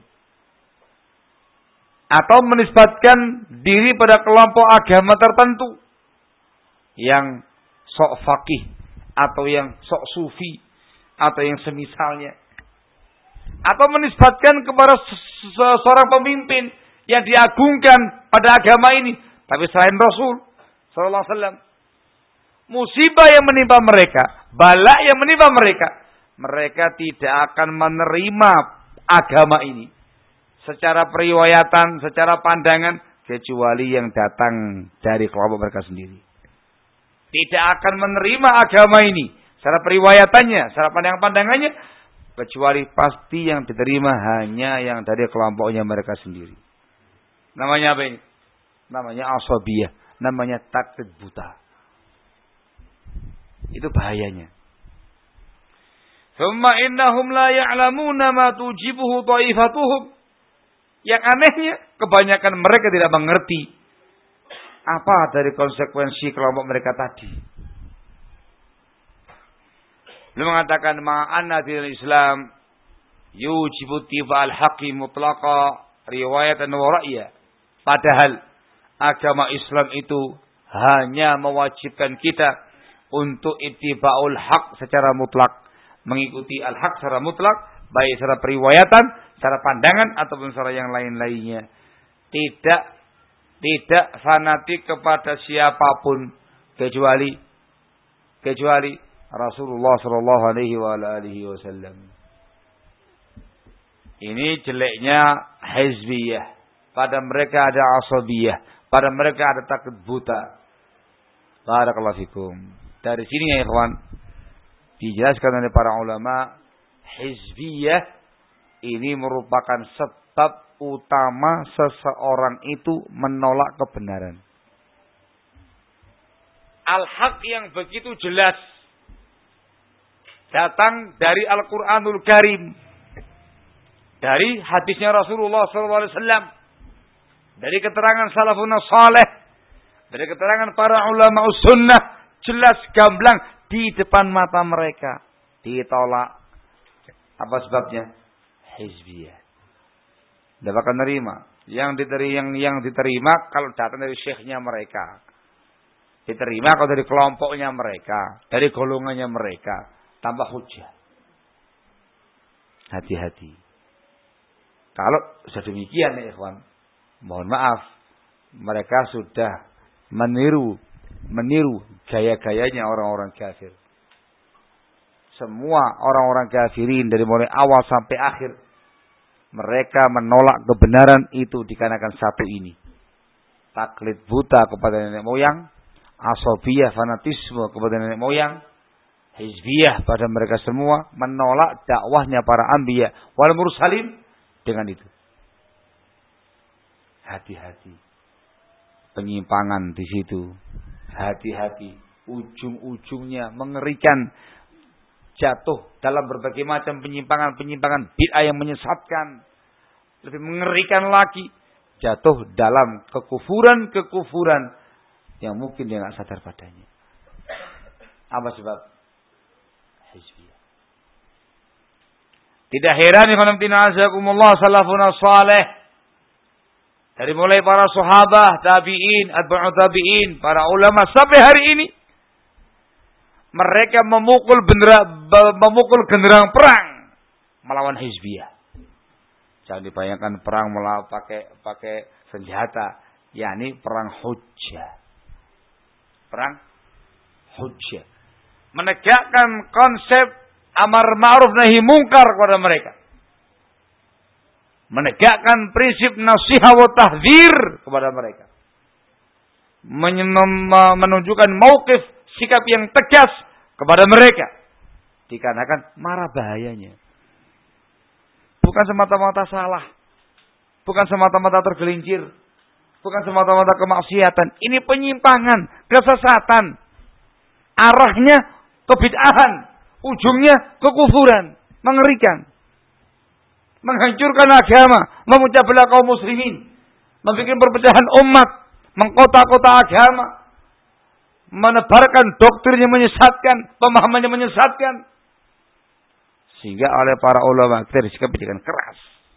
S1: atau menisbatkan diri pada kelompok agama tertentu yang sok faqih atau yang sok sufi atau yang semisalnya, atau menisbatkan kepada seorang pemimpin yang diagungkan pada agama ini tapi selain Rasul sallallahu alaihi wasallam. Musibah yang menimpa mereka, bala yang menimpa mereka, mereka tidak akan menerima agama ini secara periwayatan, secara pandangan, kecuali yang datang dari kelompok mereka sendiri. Tidak akan menerima agama ini secara periwayatannya, secara pandangannya, kecuali pasti yang diterima hanya yang dari kelompoknya mereka sendiri. Namanya apa ini? Namanya asabiyah, namanya taklid buta. Itu bahayanya. Thumma innahum la ya'lamuna ma tujibuhu ta'ifatuhum. Yang anehnya, kebanyakan mereka tidak mengerti apa dari konsekuensi kelompok mereka tadi. Beliau mengatakan ma'anna dinul Islam yujibu tiba'al haqqi mutlaqa riwayatan wa ra'ya. Padahal agama Islam itu hanya mewajibkan kita untuk ittiba'ul haq secara mutlak, mengikuti al-haq secara mutlak, baik secara periwayatan, secara pandangan ataupun secara yang lain-lainnya. Tidak fanatik kepada siapapun kecuali Rasulullah sallallahu alaihi wasallam. Ini jeleknya hizbiyah. Pada mereka ada asabiyah, pada mereka ada taklid buta. Barakallahu fikum. Dari sini ya ikhwan, dijelaskan oleh para ulama, hizbiyah ini merupakan sebab utama seseorang itu menolak kebenaran. Al-haq yang begitu jelas datang dari Al-Quranul Karim, dari hadisnya Rasulullah SAW, dari keterangan salafun saleh, dari keterangan para ulama sunnah, jelas gamblang di depan mata mereka ditolak. Apa sebabnya? Hizbiyah. Tidak akan nerima. Yang diterima kalau datang dari syekhnya mereka. Diterima kalau dari kelompoknya mereka, dari golongannya mereka, tanpa hujah. Hati-hati. Kalau sudah demikian ya ikhwan, mohon maaf, mereka sudah meniru gaya-gayanya orang-orang kafir. Semua orang-orang kafirin dari mulai awal sampai akhir, mereka menolak kebenaran itu dikarenakan satu ini. Taklid buta kepada nenek moyang, asabiyah fanatisme kepada nenek moyang, hizbiyah pada mereka semua, menolak dakwahnya para anbiya wal mursalin dengan itu. Hati-hati. Penyimpangan di situ. Hati-hati. Ujung-ujungnya mengerikan. Jatuh dalam berbagai macam penyimpangan bid'ah yang menyesatkan. Lebih mengerikan lagi. Jatuh dalam kekufuran yang mungkin dia tidak sadar padanya. Apa sebab? Hizbiyah. Tidak heran ya salafun saleh. Dari mulai para sahabat, tabi'in, atba'u tabi'in, para ulama sampai hari ini. Mereka memukul genderang perang melawan hizbiyah. Jangan dibayangkan perang pakai senjata, yakni perang hujjah. Perang hujjah. Menegakkan konsep amar ma'ruf nahi mungkar kepada mereka. Menegakkan prinsip nasihat wa tahdzir kepada mereka. Menunjukkan mauqif, sikap yang tegas kepada mereka. Dikarenakan marah bahayanya. Bukan semata-mata salah. Bukan semata-mata tergelincir. Bukan semata-mata kemaksiatan. Ini penyimpangan, kesesatan. Arahnya kebid'ahan. Ujungnya kekufuran. Mengerikan. Menghancurkan agama. Memecah belah kaum muslimin. Membuat perpecahan umat. Mengkota-kota agama. Menebarkan doktrin yang menyesatkan. Pemahaman yang menyesatkan. Sehingga oleh para ulama kita disikapi dengan keras.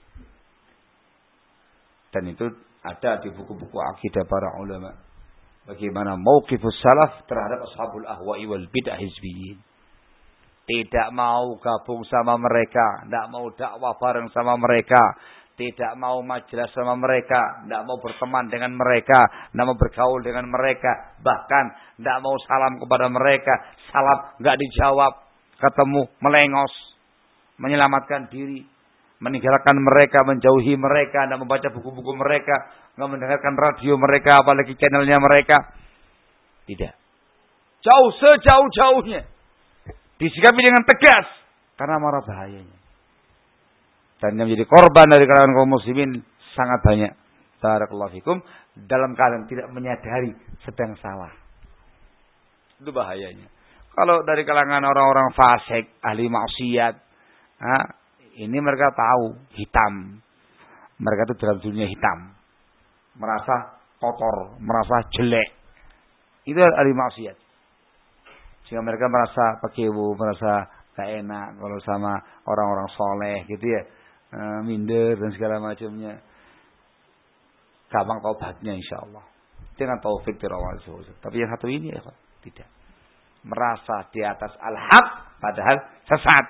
S1: Dan itu ada di buku-buku akidah para ulama. Bagaimana mauqifus salaf terhadap ashabul ahwa'i wal bid'ah hizbiyyin. Tidak mau gabung sama mereka. Tidak mau dakwah bareng sama mereka. Tidak mau majelis sama mereka. Tidak mau berteman dengan mereka. Tidak mau bergaul dengan mereka. Bahkan tidak mau salam kepada mereka. Salam tidak dijawab. Ketemu melengos. Menyelamatkan diri. Meninggalkan mereka. Menjauhi mereka. Tidak membaca buku-buku mereka. Tidak mendengarkan radio mereka. Apalagi channelnya mereka. Tidak. Jauh sejauh-jauhnya. Disikapi dengan tegas. Karena marah bahayanya. Dan yang menjadi korban dari kalangan kaum muslimin sangat banyak. Barakallahu fikum. Dalam keadaan tidak menyadari sedang salah. Itu bahayanya. Kalau dari kalangan orang-orang fasik, ahli maksiat. Ini mereka tahu hitam. Mereka itu dalam dunia hitam. Merasa kotor. Merasa jelek. Itu ahli maksiat. Sehingga mereka merasa pakewu, merasa gak enak kalau sama orang-orang soleh gitu ya. Minder dan segala macamnya. Gampang taubatnya insyaAllah. Dengan taufik dari Allah SWT. Tapi yang satu ini ya tidak. Merasa di atas al-haq padahal sesat.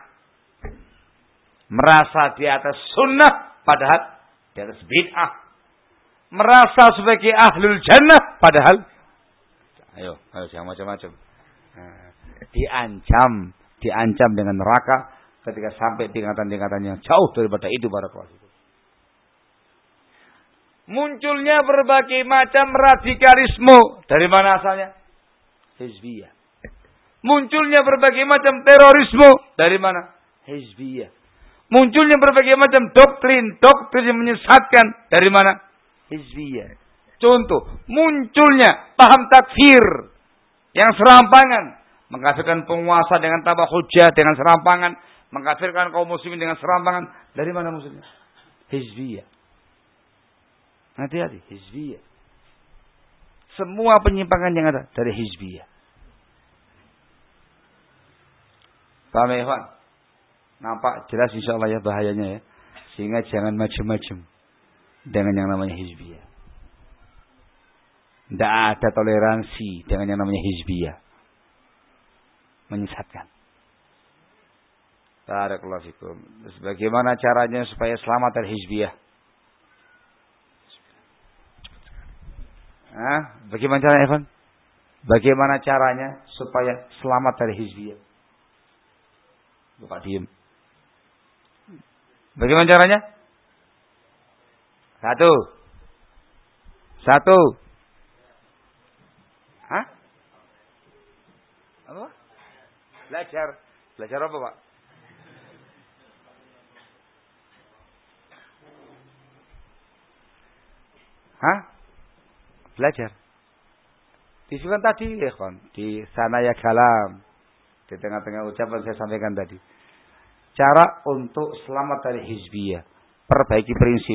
S1: Merasa di atas sunnah padahal di atas bid'ah. Merasa sebagai ahlul jannah padahal ayo jangan macam-macam. Diancam dengan neraka ketika sampai tingkatan-tingkatan yang jauh daripada itu barakallahu fikum. Munculnya berbagai macam radikalisme. Dari mana asalnya? Hizbiyah. Munculnya berbagai macam terorisme. Dari mana? Hizbiyah. Munculnya berbagai macam doktrin yang menyesatkan. Dari mana? Hizbiyah. Contoh, munculnya paham takfir yang serampangan. Mengkafirkan penguasa dengan tambah hujah, dengan serampangan. Mengkafirkan kaum muslimin dengan serampangan. Dari mana maksudnya? Hizbiyah. Hati-hati, hizbiyah. Semua penyimpangan yang ada dari hizbiyah. Paham ya, Pak? Nampak jelas insyaallah ya bahayanya ya. Sehingga jangan macam-macam dengan yang namanya hizbiyah. Tidak ada toleransi dengan yang namanya hizbiyah. Menyesatkan. Barakallahu fikum. Terus bagaimana caranya supaya selamat dari hizbiyah? Bagaimana caranya, Evan? Bagaimana caranya supaya selamat dari hizbiyah? Buka diem. Bagaimana caranya? Satu. Hah? Apa? Belajar apa, Pak? Hah? Belajar. Disebutkan tadi, ya kan? Di sana ya kalam. Di tengah-tengah ucapan saya sampaikan tadi. Cara untuk selamat dari hizbiyah. Perbaiki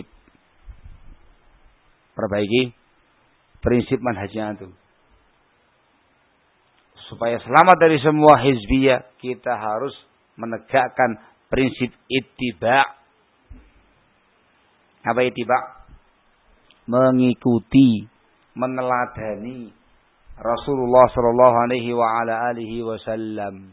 S1: prinsip manhajnya itu. Supaya selamat dari semua hizbiyah, kita harus menegakkan prinsip ittiba'. Apa ittiba'? Mengikuti, meneladani Rasulullah sallallahu alaihi wa ala alihi wasallam.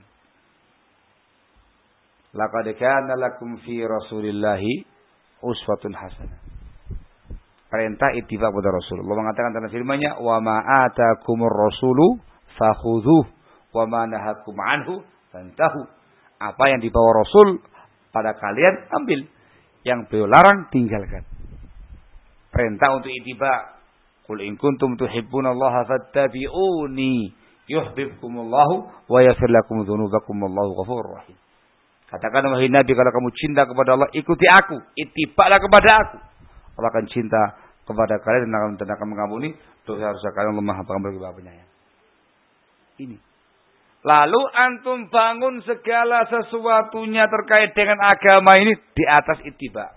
S1: Laqad kana lakum fi Rasulillahi uswatun hasanah. Perintah ittiba' kepada Rasulullah. Allah mengatakan dalam firman-Nya, "Wa ma atakumur rasulu fakhudhuh wa ma nahakum anhu fantahu." Apa yang dibawa Rasul pada kalian ambil, yang beliau larang tinggalkan. Perintah untuk ittiba'. Qul in kuntum tuhibbunallaha fattabi'uni yuhibbukumullahu wa yaghfir lakum dzunubakum wallahu ghafurur rahim. Katakan wahai Nabi, kalau kamu cinta kepada Allah, ikuti aku, ittiba'lah kepada aku. Allah akan cinta kepada kalian dan akan mengampuni dosa-dosa kalian. Allah Maha Pengampun lagi Penyayang. Ini. Lalu antum bangun segala sesuatunya terkait dengan agama ini di atas ittiba'.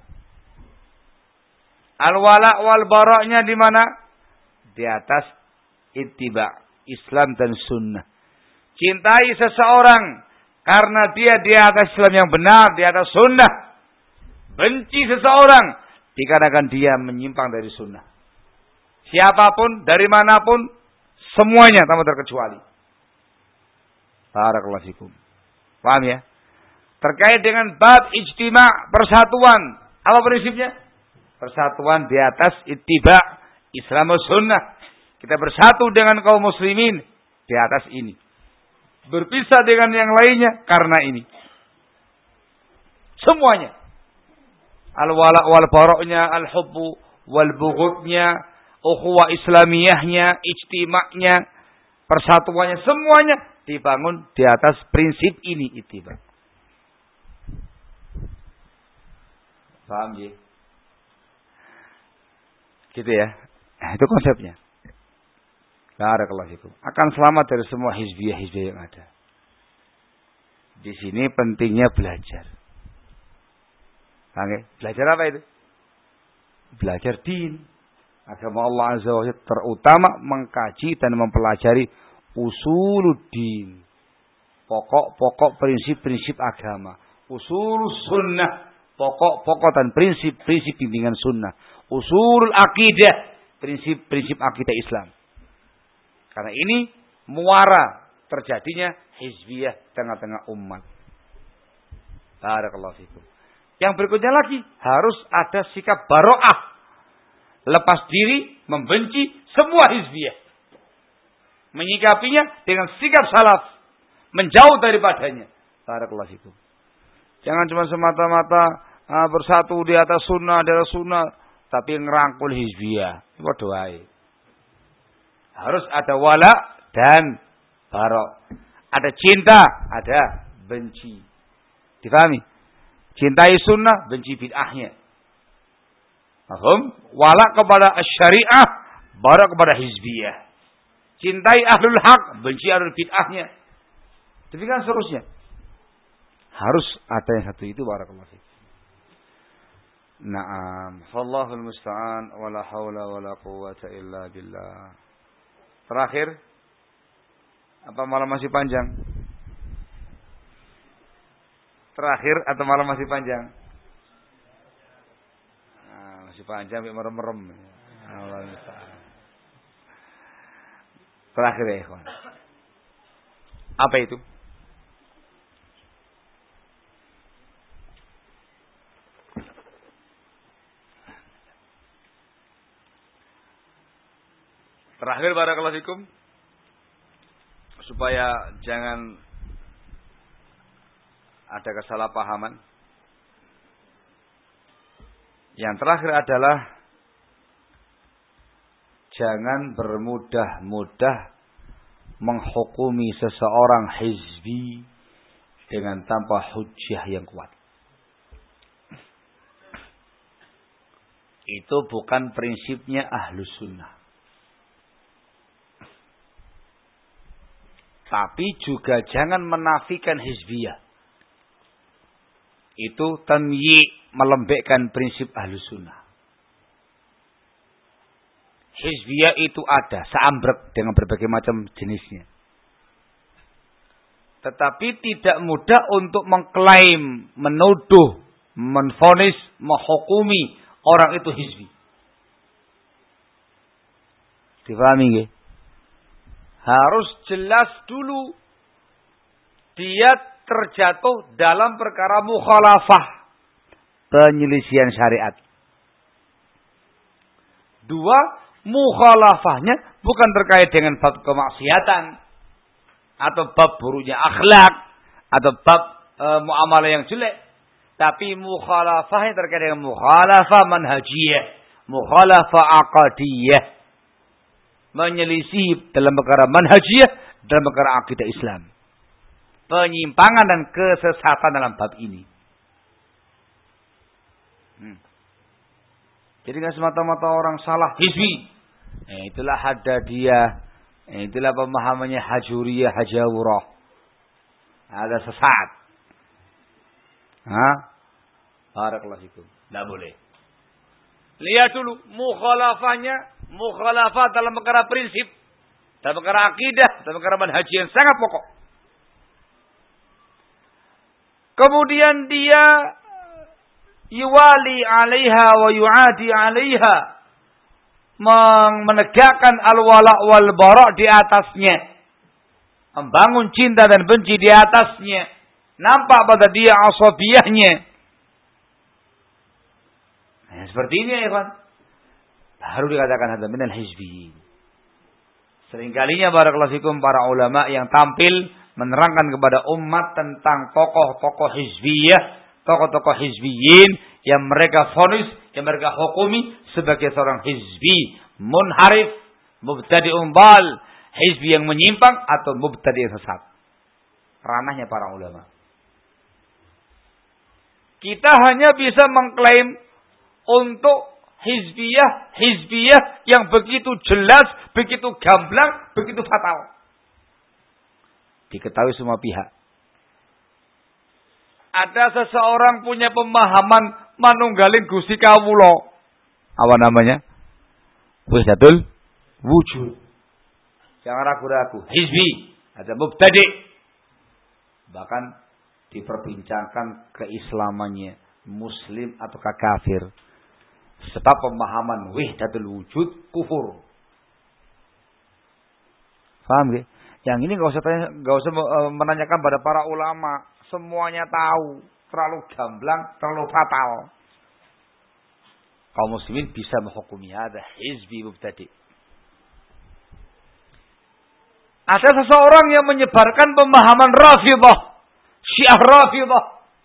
S1: Al-wala' wal bara'nya di mana? Di atas ittiba', Islam dan sunnah. Cintai seseorang karena dia di atas Islam yang benar, di atas sunnah. Benci seseorang dikarenakan dia menyimpang dari sunnah. Siapapun, dari manapun, semuanya tanpa terkecuali. Barakallahu fikum. Paham ya? Terkait dengan bab ijtima', persatuan. Apa prinsipnya? Persatuan di atas ittiba', Islam dan sunnah. Kita bersatu dengan kaum muslimin di atas ini. Berpisah dengan yang lainnya karena ini. Semuanya. Al-wala' wal bara'nya, al-hubbu wal bughudnya, ukhuwah islamiyahnya, ijtima'nya, persatuannya, semuanya dibangun di atas prinsip ini ittiba'. Paham ya? Gitu ya. Itu konsepnya. Barakallahu fikum. Akan selamat dari semua hizbiyah-hizbiyah yang ada. Di sini pentingnya belajar. Oke, belajar apa itu? Belajar din. Agama Allah Azza wa Jalla, terutama mengkaji dan mempelajari usuluddin. Pokok-pokok prinsip-prinsip agama. Usul sunnah. Pokok-pokok dan prinsip-prinsip bimbingan sunnah. Usul akidah. Prinsip-prinsip akidah Islam. Karena ini muara terjadinya hizbiyah tengah-tengah umat. Barakallahu fikum. Yang berikutnya lagi, harus ada sikap baro'ah. Lepas diri, membenci semua hizbiyah. Menyikapinya dengan sikap salaf. Menjauh daripadanya. Barakallahu fikum. Jangan cuma semata-mata bersatu di atas sunnah, tapi ngerangkul hizbiyah. Itu doai. Harus ada wala dan bara'. Ada cinta, ada benci. Difahami? Cintai sunnah, benci bid'ahnya. Paham? Wala kepada syariah, bara' kepada hizbiyah. Cintai ahlul haq, benci ahlul bid'ahnya. Demikian seterusnya. Harus ada yang satu itu, barakallahu fiik. Naam, wallahul musta'an wala haula wala quwwata illa billah. Terakhir, apa malam masih panjang? Terakhir atau malam masih panjang? Masih panjang, merem-merem. Allah musta'an. Terakhir ya, ikhwan. Apa itu? Terakhir barakallahu fikum, supaya jangan ada kesalahpahaman. Yang terakhir adalah jangan bermudah-mudah menghukumi seseorang hizbi dengan tanpa hujjah yang kuat. Itu bukan prinsipnya Ahlus Sunnah. Tapi juga jangan menafikan hizbiyah. Itu tamyi', melembekkan prinsip Ahlus Sunnah. Hizbiyah itu ada, seambrek dengan berbagai macam jenisnya. Tetapi tidak mudah untuk mengklaim, menuduh, menvonis, menghukumi orang itu hizbi. Difahami nggih? Harus jelas dulu dia terjatuh dalam perkara mukhalafah, penyelisihan syariat. Dua, mukhalafahnya bukan terkait dengan bab kemaksiatan atau bab buruknya akhlak atau bab muamalah yang jelek, tapi mukhalafahnya terkait dengan mukhalafah manhajiyah, mukhalafah aqadiyah. Menyelisih dalam perkara manhajiyah, dalam perkara akidah Islam. Penyimpangan dan kesesatan dalam bab ini. Jadi nggak semata-mata orang salah hizbi. Itulah hadadiyah. Itulah pemahamannya hajuriyah, hajawurah. Ada sesat. Barakallahu fikum. Tidak boleh. Lihat dulu mukhalafah dalam perkara prinsip, dalam perkara akidah, dalam perkara manhaji yang sangat pokok. Kemudian dia yuwali 'alaiha wa yu'adi 'alaiha, menegakkan al-wala wal bara di atasnya, membangun cinta dan benci di atasnya, nampak pada dia asabiyahnya. Seperti ini ya ikhwan. Baru dikatakan hadza minal hizbiyyin. Seringkalinya barakallahu fikum para ulama yang tampil menerangkan kepada umat tentang tokoh-tokoh hizbiyah, tokoh-tokoh hizbiyyin yang mereka vonis, yang mereka hukumi sebagai seorang hizbi munharif, mubtadi'un dal, hizbi yang menyimpang atau mubtadi' yang sesat. Ranahnya para ulama. Kita hanya bisa mengklaim untuk hizbiyah yang begitu jelas, begitu gamblang, begitu fatal. Diketahui semua pihak. Ada seseorang punya pemahaman manunggaling Gusti Kawula. Apa namanya? Wahdatul wujud. Jangan ragu-ragu. Hizbi. Ada mubtadi'. Bahkan diperbincangkan keislamannya. Muslim ataukah kafir. Sebab pemahaman wahdatul wujud kufur. Paham gak? Yang ini enggak usah menanyakan pada para ulama, semuanya tahu, terlalu gamblang, terlalu fatal. Kaum muslimin bisa menghukumi ada hizbi mubtadi. Ada seseorang yang menyebarkan pemahaman Rafidhah, Syiah Rafidhah,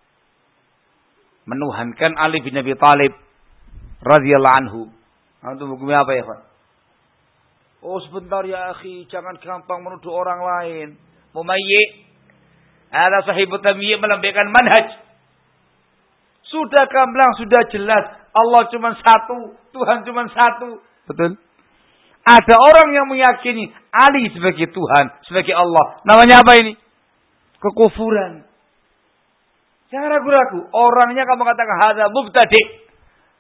S1: menuhankan Ali bin Abi Thalib radhiyallahu anhu. Antum hukumnya apa ya, Pak? Oh, sebentar ya akhi, jangan gampang menuduh orang lain. Mumayyi. Ada sahibut tamyiz melembekkan manhaj. Sudah gamblang, sudah jelas. Allah cuma satu, Tuhan cuma satu. Betul? Ada orang yang meyakini Ali sebagai Tuhan, sebagai Allah. Namanya apa ini? Kekufuran. Jangan ragu-ragu. Orangnya kamu katakan hadza mubtadi'.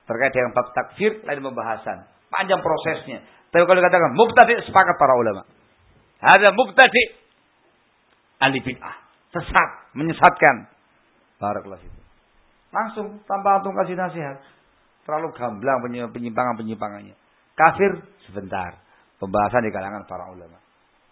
S1: Terkait dengan bab takfir, lain pembahasan. Panjang prosesnya. Tapi kalau dikatakan mubtadi', sepakat para ulama. Ada mubtadi' ahli bid'ah. Sesat, menyesatkan. Barakallahu fikum. Langsung tanpa antum kasih nasihat. Terlalu gamblang penyimpangan-penyimpangannya. Kafir sebentar. Pembahasan di kalangan para ulama.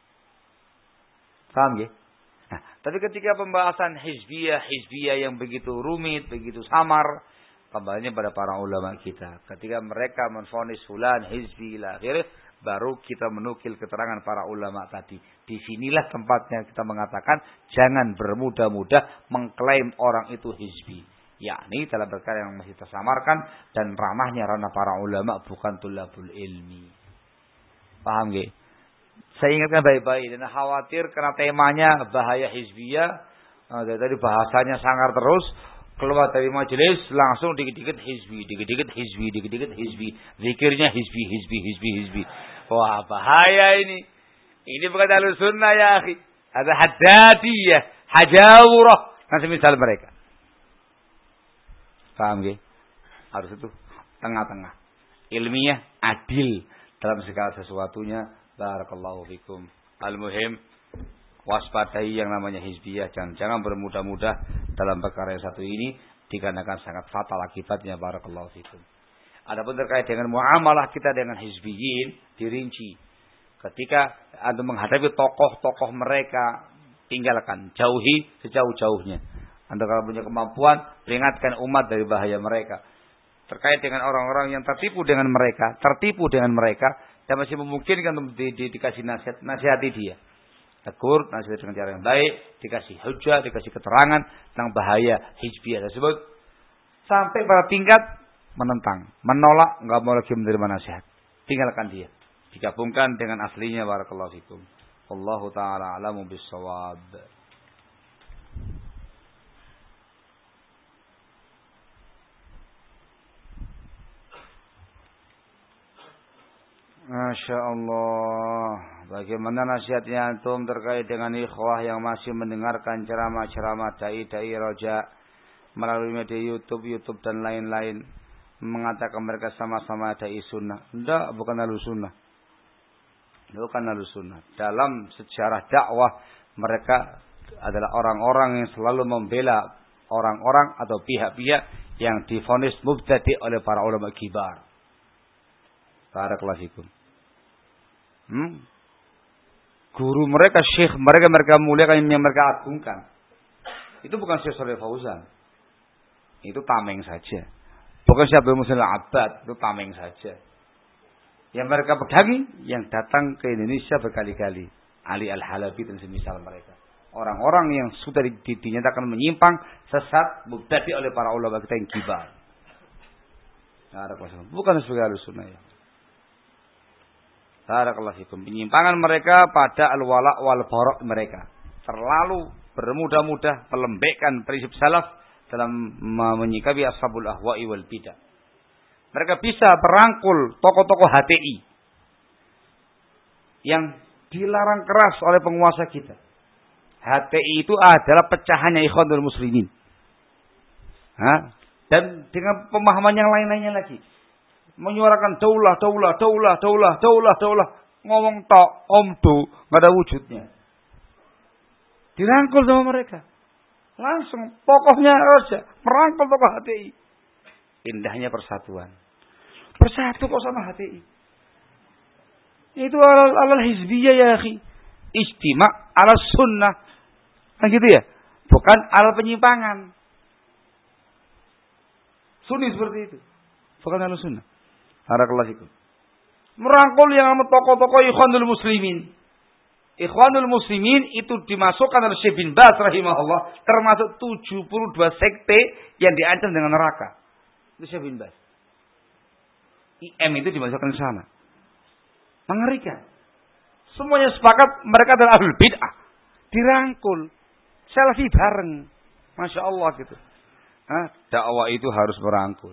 S1: Paham ya? Nah, tapi ketika pembahasan hizbiyah yang begitu rumit, begitu samar, kembalinya pada para ulama kita. Ketika mereka menvonis fulan hizbi ila akhirih, baru kita menukil keterangan para ulama tadi. Disinilah tempatnya kita mengatakan jangan bermudah-mudah mengklaim orang itu hizbi. Yakni dalam perkara yang masih tersamarkan dan ranahnya ranah para ulama bukan tulabul ilmi. Paham gak? Saya ingatkan baik-baik dan khawatir karena temanya bahaya hizbiyah. Dari tadi bahasanya sangar terus. Keluar dari majelis langsung dikit-dikit hizbi, dikit-dikit hizbi, dikit-dikit hizbi. Zikirnya hizbi. Wah, bahaya ini. Ini bukan ahlus sunnah ya akhi. Ada haddadiyah, hajawurah. Nah semisal mereka. Paham gak? Harus itu tengah-tengah. Ilmiah, adil dalam segala sesuatunya. Barakallahu fikum. Al-muhim, waspadai yang namanya hizbiyah. Jangan bermudah-mudah dalam perkara yang satu ini. Dikarenakan sangat fatal akibatnya. Barakallahu fikum. Adapun terkait dengan muamalah kita dengan hizbiyin, dirinci. Ketika Anda menghadapi tokoh-tokoh mereka, tinggalkan. Jauhi sejauh-jauhnya. Anda kalau punya kemampuan, peringatkan umat dari bahaya mereka. Terkait dengan orang-orang yang tertipu dengan mereka, dan masih memungkinkan untuk dikasih nasihat, nasihati dia. Tegur, nasihat dengan cara yang baik, dikasih hujah, dikasih keterangan tentang bahaya hizbiyah tersebut. Sampai pada tingkat menentang, menolak, enggak mau lagi menerima nasihat. Tinggalkan dia. Digabungkan dengan aslinya. Barakallahu fikum. Wallahu ta'ala a'lamu bis-shawab. Masya Allah. Bagaimana nasihatnya antum terkait dengan ikhwah yang masih mendengarkan ceramah-ceramah dai-dai roja melalui media YouTube dan lain-lain, mengatakan mereka sama-sama dai sunnah? Tidak, bukan ahlu sunnah. Dalam sejarah dakwah mereka adalah orang-orang yang selalu membela orang-orang atau pihak-pihak yang divonis mubtadi' oleh para ulama kibar. Barakallahu fikum. Guru mereka, syekh mereka muliakan, yang mereka agungkan. Itu bukan Syekh Shalih Fauzan. Itu tameng saja. Bukan Syekh Abdul Muhsin Al-Abbad. Itu tameng saja. Yang mereka pegangi, yang datang ke Indonesia berkali-kali. Ali Al-Halabi dan semisal mereka. Orang-orang yang sudah dinyatakan menyimpang, sesat, mubtadi' oleh para ulama kita yang kibar. Bukan sebagai ahlus sunnah ya. Barakallahu fikum. Penyimpangan mereka pada al-wala' wal-bara' mereka. Terlalu bermudah-mudah melembekkan prinsip salaf dalam menyikapi ashabul ahwa'i wal bidah. Mereka bisa merangkul tokoh-tokoh HTI yang dilarang keras oleh penguasa kita. HTI itu adalah pecahannya Ikhwanul Muslimin. Dan dengan pemahaman yang lain-lainnya lagi. Menyuarakan daulah. Ngomong tok, omdo, nggak ada wujudnya. Dirangkul sama mereka. Langsung, tokohnya aja. Merangkul tokoh HTI. Indahnya persatuan. Bersatu kok sama HTI. Itu alal hizbiyah ya akhi. Ijtima' ala sunnah. Kan gitu ya? Bukan alal penyimpangan. Sunni seperti itu. Bukan alal sunnah. Barakallahu fikum. Merangkul yang nama tokoh-tokoh Ikhwanul Muslimin. Ikhwanul Muslimin itu dimasukkan oleh Syekh bin Baz rahimahullah termasuk 72 sekte yang diancam dengan neraka. Itu Syekh bin Baz. IM itu dimasukkan ke sana. Mengerikan. Semuanya sepakat mereka adalah ahlul bid'ah. Dirangkul. Selfie bareng. Masya Allah gitu. Dakwah itu harus merangkul.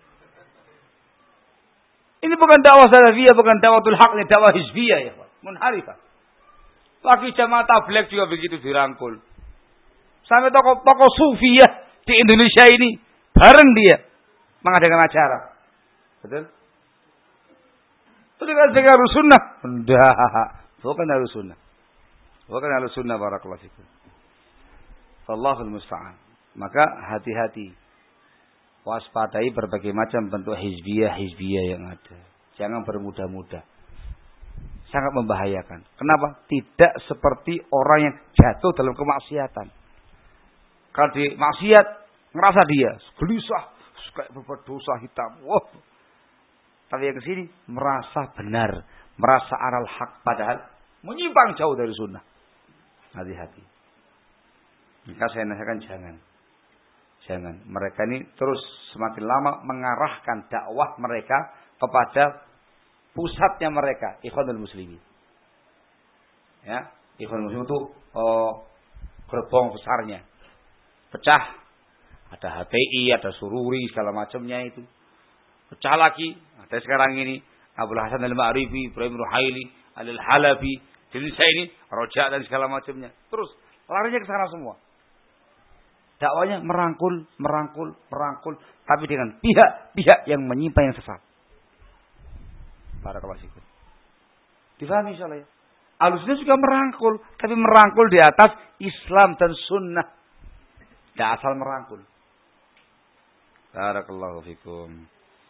S1: Ini bukan dakwah salafiyah, bukan dakwatul haq, ini dakwah hizbiyah ya, munharifah. Lagi jamaah tabligh juga begitu dirangkul. Sampai tokoh-tokoh sufiyah di Indonesia ini bareng dia mengadakan acara. Betul? Itu dikatakan harus sunnah. Enggak. Bukan harus sunnah. Bukan harus sunnah barakallahu fikum. Allahul musta'an. Maka hati-hati. Waspadai berbagai macam bentuk hizbiyah yang ada. Jangan bermudah-mudah. Sangat membahayakan. Kenapa? Tidak seperti orang yang jatuh dalam kemaksiatan. Kalau di maksiat, ngerasa dia gelisah, kayak berbuat dosa hitam. Wah. Tapi yang kesini merasa benar, merasa alal haq, padahal menyimpang jauh dari sunnah. Hati-hati. Maka saya nasihatkan jangan. Mereka ini terus semakin lama mengarahkan dakwah mereka kepada pusatnya mereka, Ikhwanul Muslimin. Ya, Ikhwanul Muslimin itu gerbong besarnya. Pecah. Ada HTI, ada Sururi, segala macamnya itu. Pecah lagi. Ada sekarang ini Abdul Hasan Al-Ma'rifi, Ibrahim Ruhaili, Al-Halabi, Indonesia ini, Rojak dan segala macamnya. Terus larinya ke sana semua. Dakwanya merangkul, tapi dengan pihak-pihak yang menyimpang yang sesat. Barakallahu fikum. Difahami insyaallah ya. Alusnya juga merangkul, tapi merangkul di atas Islam dan sunnah. Tidak asal merangkul. Barakallahu fikum.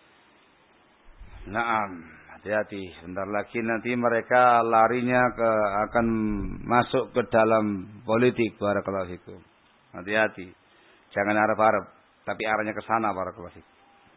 S1: Naam, hati-hati. Sebentar lagi nanti mereka larinya akan masuk ke dalam politik. Barakallahu fikum. Hati-hati. Jangan harap-harap, tapi arahnya ke sana barakallahu fikum.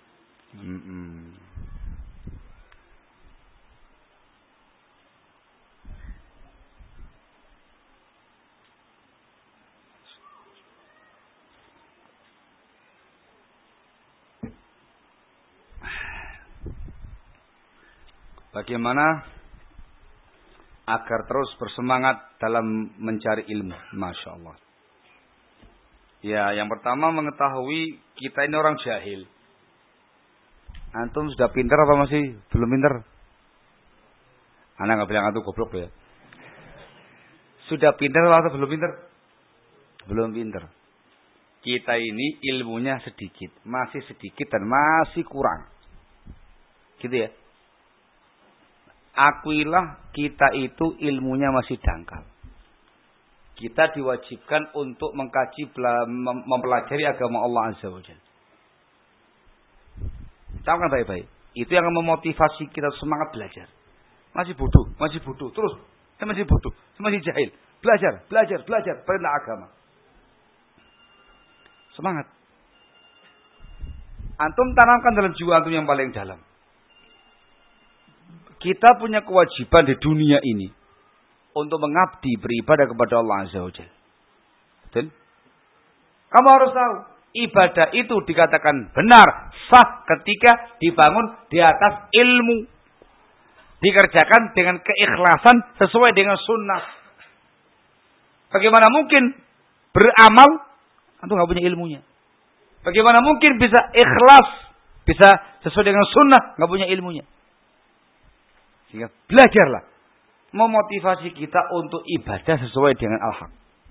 S1: Bagaimana agar terus bersemangat dalam mencari ilmu? Masya Allah. Ya, yang pertama mengetahui kita ini orang jahil. Antum sudah pintar apa masih belum pintar? Anak nggak bilang antum goblok ya. Sudah pintar atau belum pintar? Belum pintar. Kita ini ilmunya sedikit, masih sedikit dan masih kurang. Gitu ya. Akuilah kita itu ilmunya masih dangkal. Kita diwajibkan untuk mengkaji, mempelajari agama Allah Azza wa Jalla. Camkan baik-baik. Itu yang memotivasi kita semangat belajar. Masih butuh. Terus, saya masih butuh, saya masih jahil. Belajar. Perintah agama. Semangat. Antum tanamkan dalam jiwa antum yang paling dalam. Kita punya kewajiban di dunia ini untuk mengabdi, beribadah kepada Allah Azza wa Jalla. Betul? Kamu harus tahu, ibadah itu dikatakan benar, sah ketika dibangun di atas ilmu. Dikerjakan dengan keikhlasan sesuai dengan sunnah. Bagaimana mungkin beramal, antum nggak punya ilmunya? Bagaimana mungkin bisa ikhlas, bisa sesuai dengan sunnah, nggak punya ilmunya? Sehingga belajarlah. Memotivasi kita untuk ibadah sesuai dengan al-haq.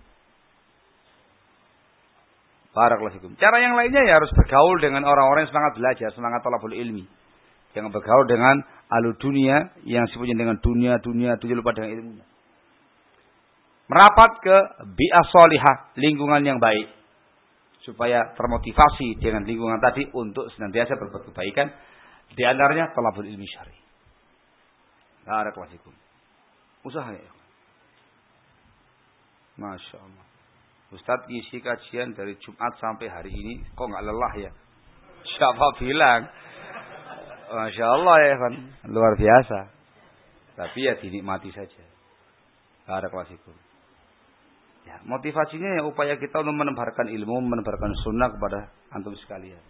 S1: Barakallahu fikum. Cara yang lainnya ya harus bergaul dengan orang-orang yang semangat belajar, semangat thalabul ilmi. Jangan bergaul dengan ahlu dunia yang sibuknya dengan dunia lupa dengan ilmunya. Merapat ke bi'ah sholihah, lingkungan yang baik. Supaya termotivasi dengan lingkungan tadi untuk senantiasa berbuat kebaikan. Di antaranya thalabul ilmi syar'i. Barakallahu fikum. Usaha ya. Masya Allah. Ustadz isi kajian dari Jumat sampai hari ini. Kok nggak lelah ya? Siapa bilang? Masya Allah ya kan. Luar biasa. Tapi ya dinikmati saja. Barakallahu fikum. Ya, motivasinya ya upaya kita untuk menebarkan ilmu, menebarkan sunnah kepada antum sekalian.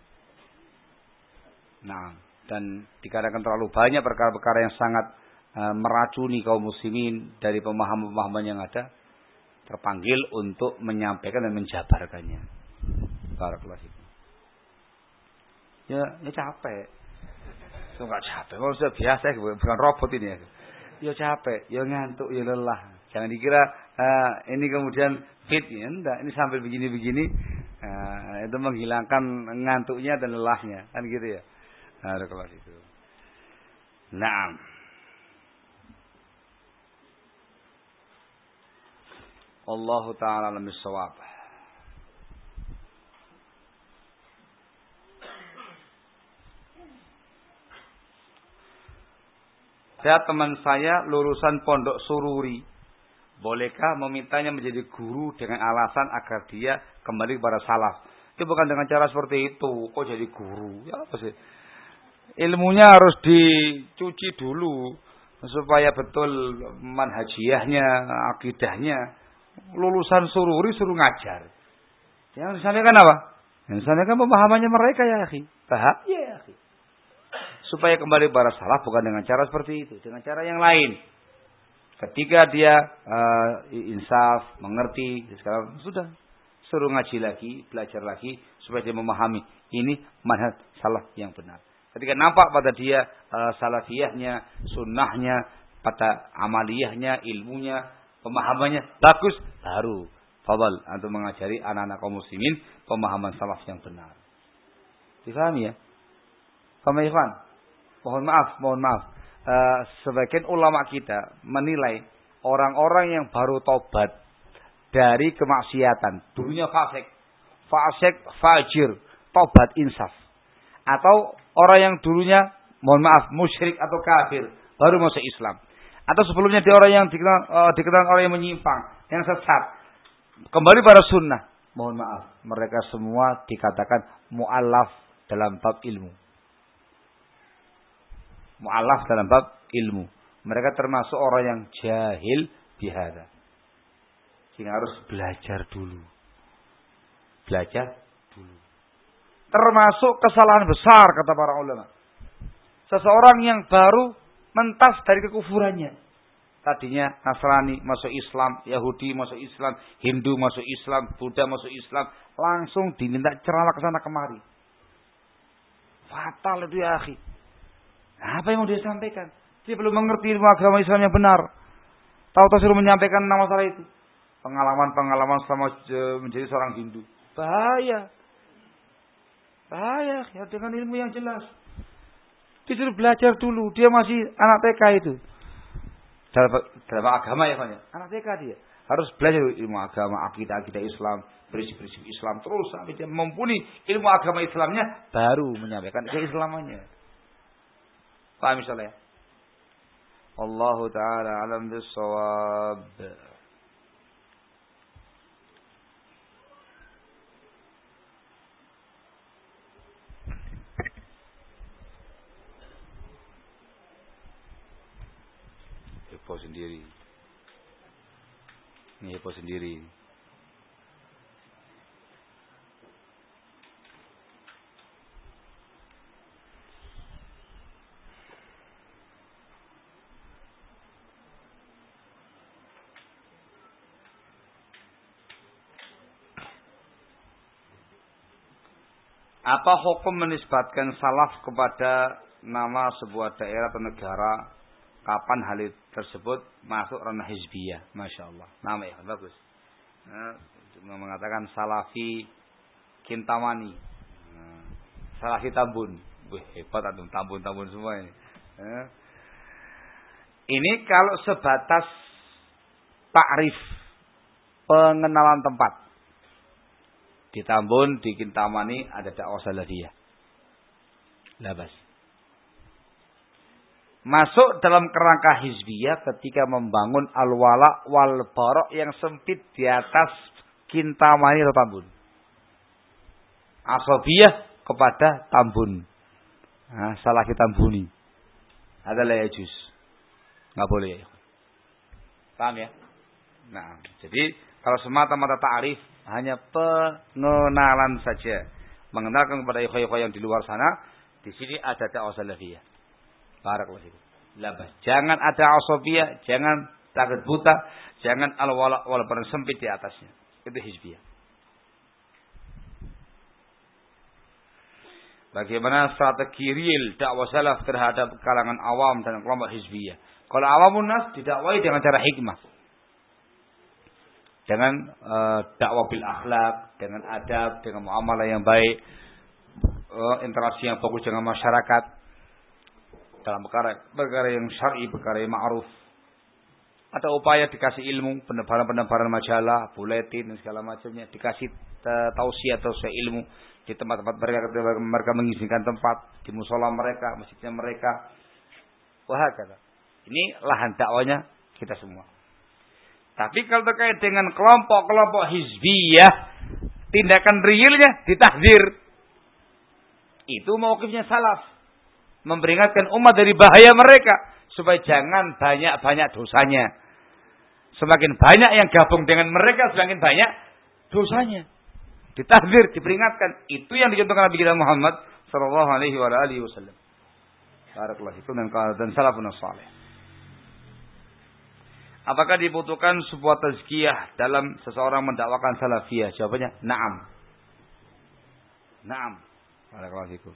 S1: Nah, dan dikarenakan terlalu banyak perkara-perkara yang sangat meracuni kaum muslimin dari pemahaman-pemahaman yang ada, terpanggil untuk menyampaikan dan menjabarkannya. Barakallahu fikum. Ya capek. So enggak capek. Kalau sudah biasa, bukan robot ini ya. Ya capek, ya ngantuk, ya lelah. Jangan dikira ini kemudian fit ya, enggak. Ini sambil begini-begini itu menghilangkan ngantuknya dan lelahnya, kan gitu ya. Barakallahu fikum. Naam. Allah taala alam bisawab. Saya teman saya lulusan pondok sururi. Bolehkah memintanya menjadi guru dengan alasan agar dia kembali kepada salaf? Itu bukan dengan cara seperti itu. Kok jadi guru? Ya apa sih? Ilmunya harus dicuci dulu supaya betul manhajiyahnya, akidahnya. Lulusan sururi suruh ngajar. Yang disampaikan apa? Yang disampaikan pemahamannya mereka ya akhi. Bahaya ya akhi. Supaya kembali kepada salaf bukan dengan cara seperti itu, dengan cara yang lain. Ketika dia insaf, mengerti, sekarang sudah suruh ngaji lagi, belajar lagi supaya dia memahami ini manhaj salaf yang benar. Ketika nampak pada dia salafiyahnya, sunnahnya, pada amaliyahnya, ilmunya, pemahamannya bagus, baru fadhal untuk mengajari anak-anak kaum muslimin pemahaman salaf yang benar. Difahami ya? Paham ya, Ikhwan? Mohon maaf. Sebagian ulama kita menilai orang-orang yang baru tobat dari kemaksiatan, dulunya fasik, fajir, tobat insaf. Atau orang yang dulunya, musyrik atau kafir, baru masuk Islam. Atau sebelumnya dia orang yang dikenal orang yang menyimpang, yang sesat, kembali pada sunnah. Mohon maaf, mereka semua dikatakan mu'allaf dalam bab ilmu. Mu'allaf dalam bab ilmu. Mereka termasuk orang yang jahil bihada. Sehingga harus belajar dulu. Belajar dulu. Termasuk kesalahan besar kata para ulama. Seseorang yang baru mentas dari kekufurannya. Tadinya Nasrani masuk Islam, Yahudi masuk Islam, Hindu masuk Islam, Buddha masuk Islam. Langsung diminta ceramah ke sana kemari. Fatal itu ya akhi. Apa yang mau dia sampaikan? Dia belum mengerti ilmu agama Islam yang benar. Tahu-tahu suruh menyampaikan masalah itu. Pengalaman selama menjadi seorang Hindu. Bahaya. Bahaya ya, dengan ilmu yang jelas. Disuruh belajar dulu. Dia masih anak TK itu. Dalam agama ya banyak. Anak TK dia. Harus belajar ilmu agama, akidah Islam, prinsip-prinsip Islam. Terus sampai dia mumpuni ilmu agama Islamnya, baru menyampaikan keislamannya. Paham misalnya? Allah Ta'ala alam bisawab. Heboh sendiri. Ini heboh sendiri. Apa hukum menisbatkan salaf kepada nama sebuah daerah atau negara? Kapan hal tersebut masuk ranah hizbiyah? Masya Allah. Nama ya, bagus. Mengatakan Salafi Kintamani. Salafi Tambun. Wih, hebat atau Tambun semua ini. Ini kalau sebatas takrif, pengenalan tempat. Di Tambun, di Kintamani ada dakwah salafiyah. Labas. Masuk dalam kerangka hizbiyah ketika membangun al-wala wal bara yang sempit di atas Kintamani atau Tambun. Asabiyah kepada Tambun. Nah, salah kita Tambuni. Adalah yajuz. Enggak boleh ya. Paham ya? Nah, jadi kalau semata-mata ta'rif hanya pengenalan saja. Mengenalkan kepada ikhwan-ikhwan yang di luar sana, di sini ada dakwah salafiyah. Barakallahu fikum. Labas. Jangan ada asabiyah, jangan takut buta, jangan al-wala wal bara sempit di atasnya. Itu hizbiyah. Bagaimana strategi real dakwah salaf terhadap kalangan awam dan kelompok hizbiyah? Kalau awamun nas didakwai dengan cara hikmah. Dengan dakwah bil akhlak, dengan adab, dengan muamalah yang baik, interaksi yang bagus dengan masyarakat dalam perkara yang syar'i, perkara yang ma'ruf. Ada upaya dikasih ilmu, penebaran majalah, buletin dan segala macamnya, dikasih tausiah ilmu di tempat-tempat mereka mengizinkan tempat, di musola mereka, masjidnya mereka. Wah, kata. Ini lahan dakwanya kita semua. Tapi kalau terkait dengan kelompok-kelompok hizbiyah, tindakan realnya ditahdzir. Itu mauqifnya salaf. Memperingatkan umat dari bahaya mereka. Supaya jangan banyak-banyak dosanya. Semakin banyak yang gabung dengan mereka, semakin banyak dosanya. Ditahdzir, diperingatkan. Itu yang dicontohkan Nabi kita Muhammad sallallahu alaihi wasallam. Barakallahu fikum dan salafun salih. Apakah dibutuhkan sebuah tazkiyah dalam seseorang mendakwakan salafiyah? Jawabannya, na'am. Na'am. Barakallahu fikum.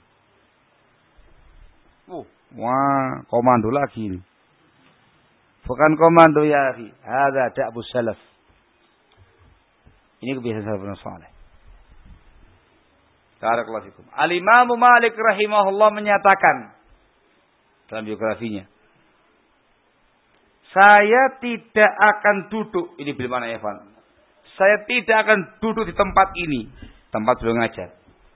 S1: Wah, komando lagi ini. Bukan komando ya akhi. Hadza da'bus salaf. Ini kebiasaan salafun salih. Barakallahu fikum. Al-Imam Malik rahimahullah menyatakan dalam biografinya, saya tidak akan duduk, ini bil mana ya, Van? Saya tidak akan duduk di tempat ini, tempat beliau ngajar,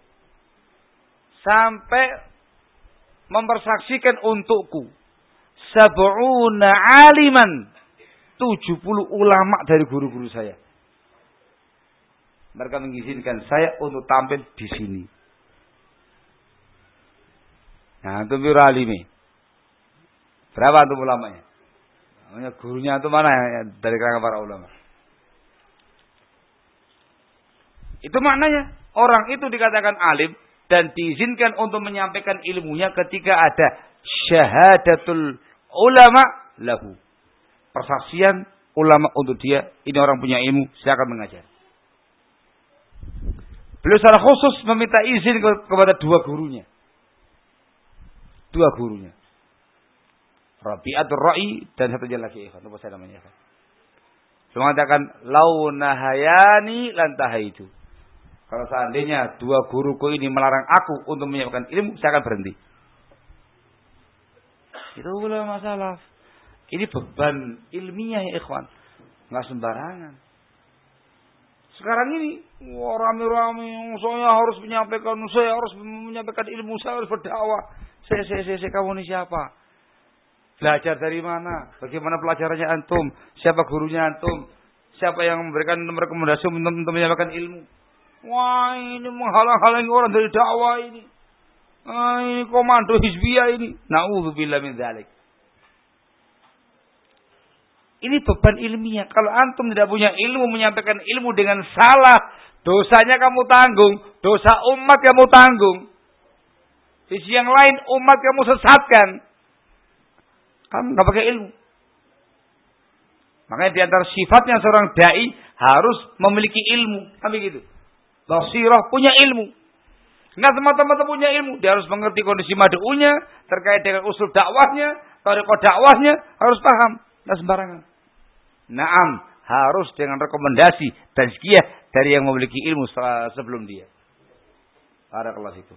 S1: sampai mempersaksikan untukku 70 aliman, 70 ulama dari guru-guru saya. Mereka mengizinkan saya untuk tampil di sini. Nah, itu biru alimi. Berapa antum ulamanya? Namanya gurunya itu mana ya, dari kalangan para ulama? Itu maknanya orang itu dikatakan alim dan diizinkan untuk menyampaikan ilmunya ketika ada syahadatul ulama lahu. Persaksian ulama untuk dia, ini orang punya ilmu, silakan mengajar. Beliau secara khusus meminta izin kepada dua gurunya. Rabi'atul Ra'i dan satunya lagi ikhwan. Lupa saya namanya ikhwan. Dia mengatakan, lau nahayani lantahaitu. Kalau seandainya dua guruku ini melarang aku untuk menyampaikan ilmu, saya akan berhenti. Itu ulama salaf. Ini beban ilmiah ya ikhwan. Enggak sembarangan. Sekarang ini, rame-rame, saya harus menyampaikan ilmu, saya harus berdakwah. Saya, kamu ini siapa? Belajar dari mana? Bagaimana pelajarannya antum? Siapa gurunya antum? Siapa yang memberikan rekomendasi untuk menyampaikan ilmu? Wah, ini menghalang-halangi orang dari dakwah ini. Ini komando hizbiyah ini. Na'udzubillah min dzalik. Ini beban ilmiah. Kalau antum tidak punya ilmu, menyampaikan ilmu dengan salah, dosanya kamu tanggung. Dosa umat kamu tanggung. Sisi yang lain, umat kamu sesatkan. Kamu nggak pakai ilmu. Makanya di antara sifatnya seorang dai harus memiliki ilmu. Kan begitu. Basirah, punya ilmu. Nggak semata-mata punya ilmu. Dia harus mengerti kondisi mad'unya, terkait dengan usul dakwahnya, tariqah dakwahnya, harus paham. Nggak sembarangan. Naam, harus dengan rekomendasi tazkiyah dari yang memiliki ilmu sebelum dia. Barakallahu fikum.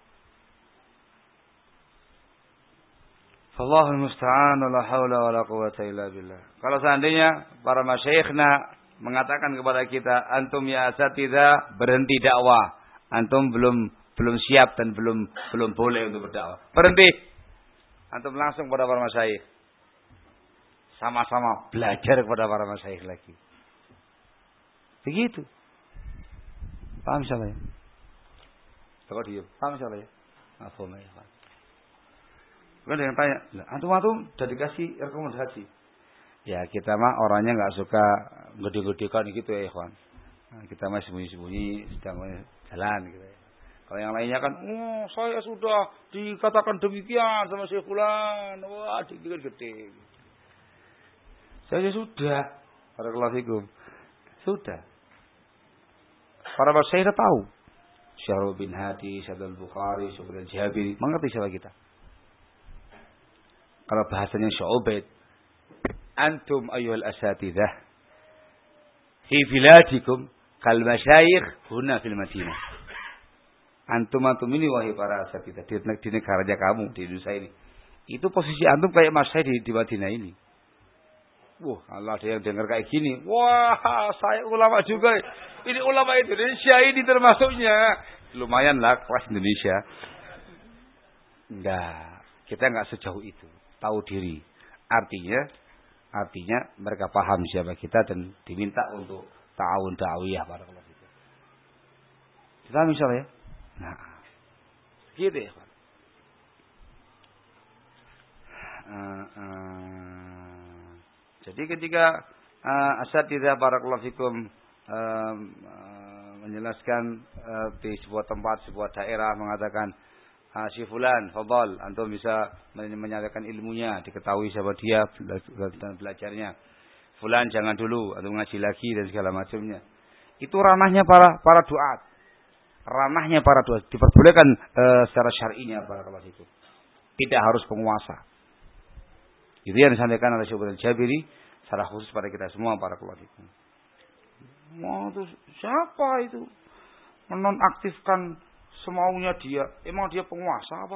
S1: Allahul musta'an wa la haula wa la quwwata illa billah. Kalau seandainya para masyayikhna mengatakan kepada kita, antum ya asatidzah berhenti dakwah. Antum belum siap dan belum boleh untuk berdakwah. Berhenti. Antum langsung kepada para masyayikh. Sama-sama belajar kepada para masyayikh lagi. Begitu. Paham insyaallah ya? Coba diam. Paham insyaallah ya? Afwan ya, Pak. Kan yang tanya, antum udah dikasih rekomendasi. Ya kita mah orangnya nggak suka gede-gedekan gitu ya ikhwan. Nah, kita mah sembunyi-sembunyi sedang jalan gitu ya. Kalau yang lainnya kan, saya sudah dikatakan demikian sama Syekh Fulan. Wah, gede-gede. Saya sudah. Barakallahu fikum. Sudah. Para masyayikh tahu. Syarul bin Hadi, Syadul Bukhari, Syukur Jabiri, mengerti siapa kita. Kalau bahasanya Syu'ubaid, antum ayyuhal asatidzah fi biladikum kal masyayikh huna fil Madinah. Antum ini wahai para asatidzah di negaranya kamu di Indonesia ini. Itu posisi antum kayak Mas saya di Madinah ini. Wah, Allah ada yang dengar kayak gini. Wah, saya ulama juga. Ini ulama Indonesia ini termasuknya. Lumayan lah kelas Indonesia. Enggak, kita enggak sejauh itu. Tahu diri. Artinya mereka paham siapa kita dan diminta untuk ta'awun da'awiyah barakallahu fikum. Kita misalnya, nah, gitu ya, Pak. Jadi ketika asatidzah barakallahu fikum menjelaskan di sebuah tempat, sebuah daerah mengatakan si fulan, fadhal, antum bisa menyatakan ilmunya, diketahui siapa dia, belajarnya. Fulan jangan dulu, antum ngaji lagi dan segala macamnya. Itu ranahnya para duat. Ranahnya para duat diperbolehkan secara syar'inya barakallahu fikum. Tidak harus penguasa. Itu yang disampaikan oleh Syekh Al-Jabiri secara khusus pada kita semua barakallahu fikum. Mau itu siapa itu? Menonaktifkan semaunya dia. Emang dia penguasa apa?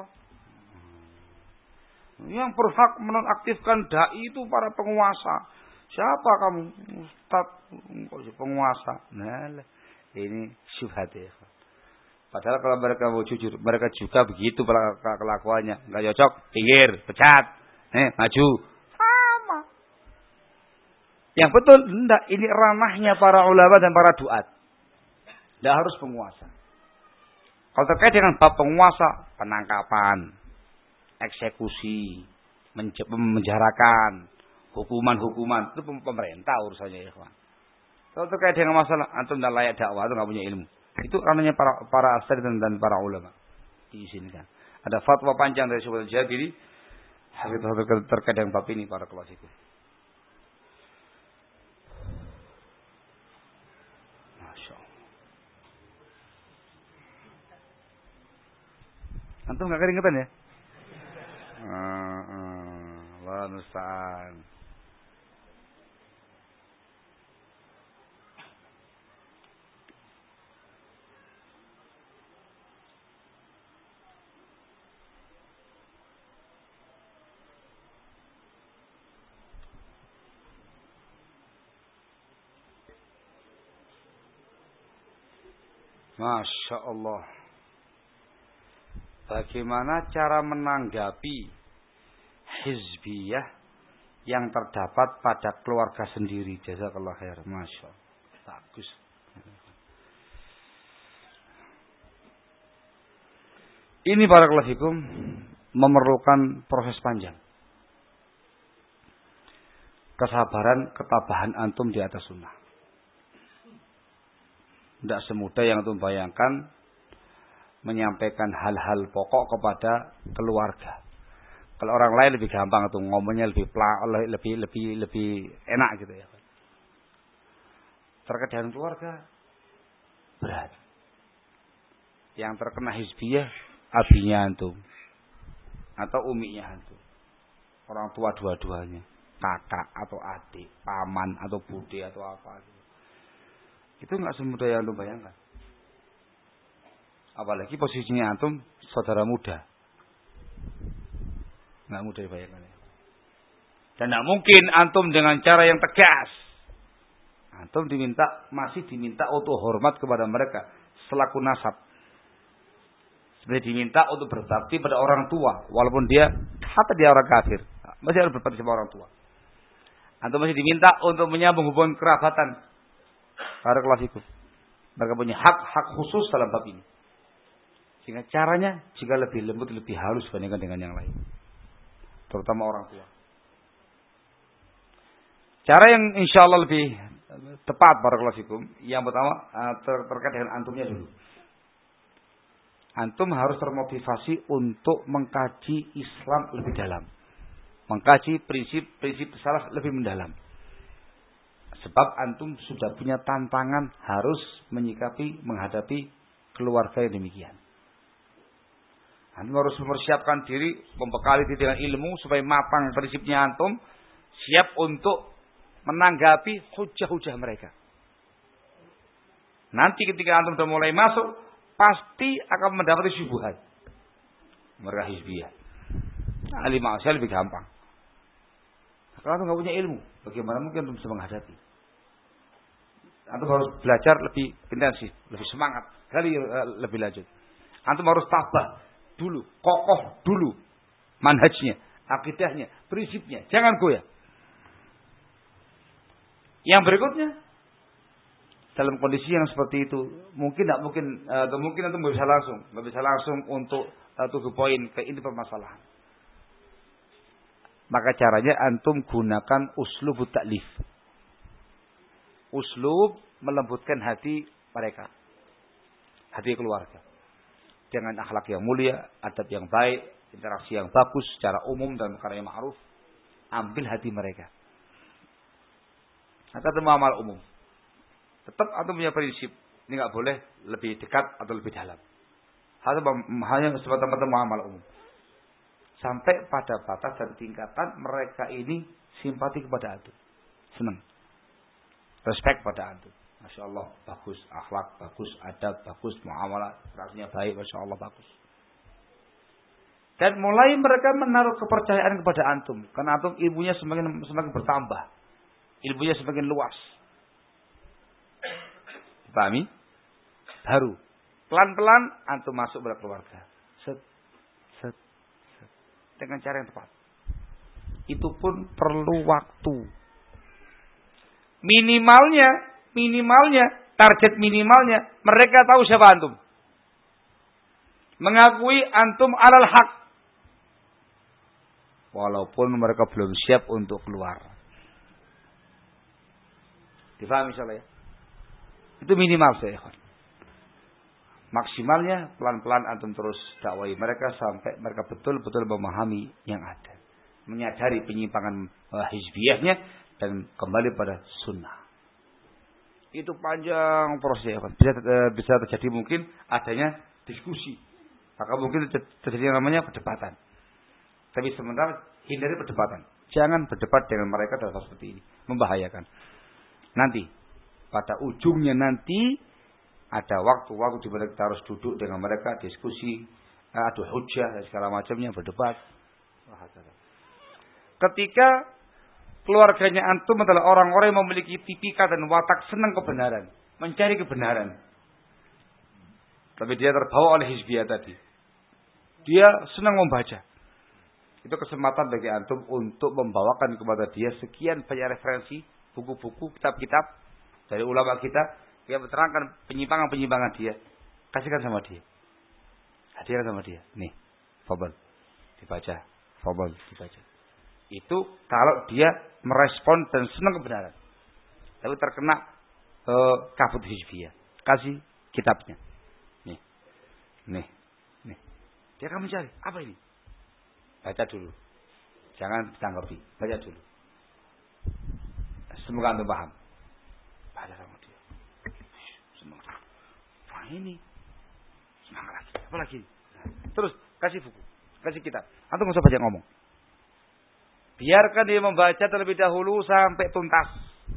S1: Yang berhak menonaktifkan dai itu para penguasa. Siapa kamu? Ustaz, penguasa. Nah, ini syubhat ya. Padahal kalau mereka mau jujur, mereka juga begitu kelakuannya. Enggak cocok, pinggir, pecat. Maju. Sama. Yang betul, enggak. Ini ranahnya para ulama dan para duat. Tidak harus penguasa. Kalau terkait dengan bab penguasa, penangkapan, eksekusi, menjarakan, hukuman-hukuman, itu pemerintah urusannya ya kawan. Kalau terkait dengan masalah antum tidak layak dakwah, itu nggak punya ilmu. Itu ranahnya para asatidzah dan para ulama. Diizinkan. Ada fatwa panjang dari Syekh Al-Jabiri terkait dengan bab ini para klasiku. Antum nggak keringetan ya? Allah musta'an. Masya Allah. Bagaimana cara menanggapi hizbiyah yang terdapat pada keluarga sendiri? Jazakallah khair. Masya Allah. Bagus. Ini barakallahu fikum memerlukan proses panjang. Kesabaran, ketabahan antum di atas sunnah. Tidak semudah yang antum bayangkan menyampaikan hal-hal pokok kepada keluarga. Kalau orang lain lebih gampang tuh ngomongnya lebih enak gitu ya. Terkait dengan keluarga berat. Yang terkena hizbiyah abinya antum atau uminya antum. Orang tua dua-duanya, kakak atau adik, paman atau bude atau apa gitu. Itu enggak semudah yang antum bayangkan. Apalagi posisinya antum saudara muda. Enggak mudah dibayangkan. Dan enggak mungkin antum dengan cara yang tegas. Antum masih diminta untuk hormat kepada mereka selaku nasab. Sebenarnya diminta untuk berbakti pada orang tua walaupun dia orang kafir. Masih harus berbakti sama orang tua. Antum masih diminta untuk menyambung hubungan kerabatan. Barakallahu fikum. Mereka punya hak khusus dalam bab ini. Sehingga caranya jika lebih lembut, lebih halus dibandingkan dengan yang lain. Terutama orang tua. Cara yang insya Allah lebih tepat barakallahu fikum. Yang pertama terkait dengan antumnya dulu. Antum harus termotivasi untuk mengkaji Islam lebih dalam. Mengkaji prinsip-prinsip salaf lebih mendalam. Sebab antum sudah punya tantangan harus menghadapi keluarga yang demikian. Antum harus mempersiapkan diri, membekali diri dengan ilmu supaya matang prinsipnya antum, siap untuk menanggapi hujah-hujah mereka. Nanti ketika antum sudah mulai masuk, pasti akan mendapati syubhat. Mereka hizbiyah. Ahli maksiat lebih gampang. Kalau antum nggak punya ilmu, bagaimana mungkin antum bisa menghadapi? Antum harus belajar lebih intensif, lebih semangat, lebih lanjut. Antum harus tabah dulu, kokoh dulu manhajnya, akidahnya, prinsipnya, jangan goyah. Yang berikutnya, dalam kondisi yang seperti itu, mungkin antum nggak bisa langsung untuk to the point ke inti permasalahan. Maka caranya antum gunakan uslub taklif. Uslub melembutkan hati mereka. Hati keluarga. Dengan akhlak yang mulia, adab yang baik, interaksi yang bagus secara umum dan perkara yang ma'ruf. Ambil hati mereka. Atau muamalah umum. Tetap antum punya prinsip. Ini enggak boleh lebih dekat atau lebih dalam. Hanya semata-mata muamalah umum. Sampai pada batas dan tingkatan mereka ini simpati kepada antum. Senang. Respect pada antum. Masya Allah, bagus. Akhlak, bagus. Adab, bagus. Muamalah, rasanya baik. Masya Allah, bagus. Dan mulai mereka menaruh kepercayaan kepada antum. Karena antum ilmunya semakin bertambah. Ilmunya semakin luas. Pahami? Baru. Pelan-pelan antum masuk pada keluarga. Set. Dengan cara yang tepat. Itu pun perlu waktu. Minimalnya, target minimalnya, mereka tahu siapa antum. Mengakui antum alal haq. Walaupun mereka belum siap untuk keluar. Difahami insyaallah ya? Itu minimal saya. Maksimalnya pelan-pelan antum terus dakwai mereka sampai mereka betul-betul memahami yang ada. Menyadari penyimpangan hizbiyahnya dan kembali pada sunnah. Itu panjang prosesnya. Bisa terjadi mungkin adanya diskusi. Maka mungkin terjadi yang namanya perdebatan. Tapi sementara hindari perdebatan. Jangan berdebat dengan mereka dalam hal seperti ini. Membahayakan. Nanti, pada ujungnya nanti ada waktu-waktu di mana kita harus duduk dengan mereka, diskusi, adu hujjah dan segala macamnya, berdebat. Ketika keluarganya antum adalah orang-orang yang memiliki tipikal dan watak senang kebenaran, mencari kebenaran. Tapi dia terbawa oleh hizbiyah tadi. Dia senang membaca. Itu kesempatan bagi antum untuk membawakan kepada dia sekian banyak referensi, buku-buku, kitab-kitab dari ulama kita. Dia menerangkan penyimpangan-penyimpangan dia. Kasihkan sama dia. Hadiahkan sama dia. Nih, fadhal. Dibaca. Fadhal, dibaca. Itu kalau dia merespon dan senang kebenaran. Tapi terkena kabut hizbiyah. Kasih kitabnya. Nih. Dia akan mencari. Apa ini? Baca dulu. Jangan ditanggapi. Baca dulu. Semoga antum paham. Baca sama dia. Ini semangat lagi, apa lagi? Terus kasih buku, kasih kitab. Antum nggak usah banyak ngomong. Biarkan dia membaca terlebih dahulu sampai tuntas.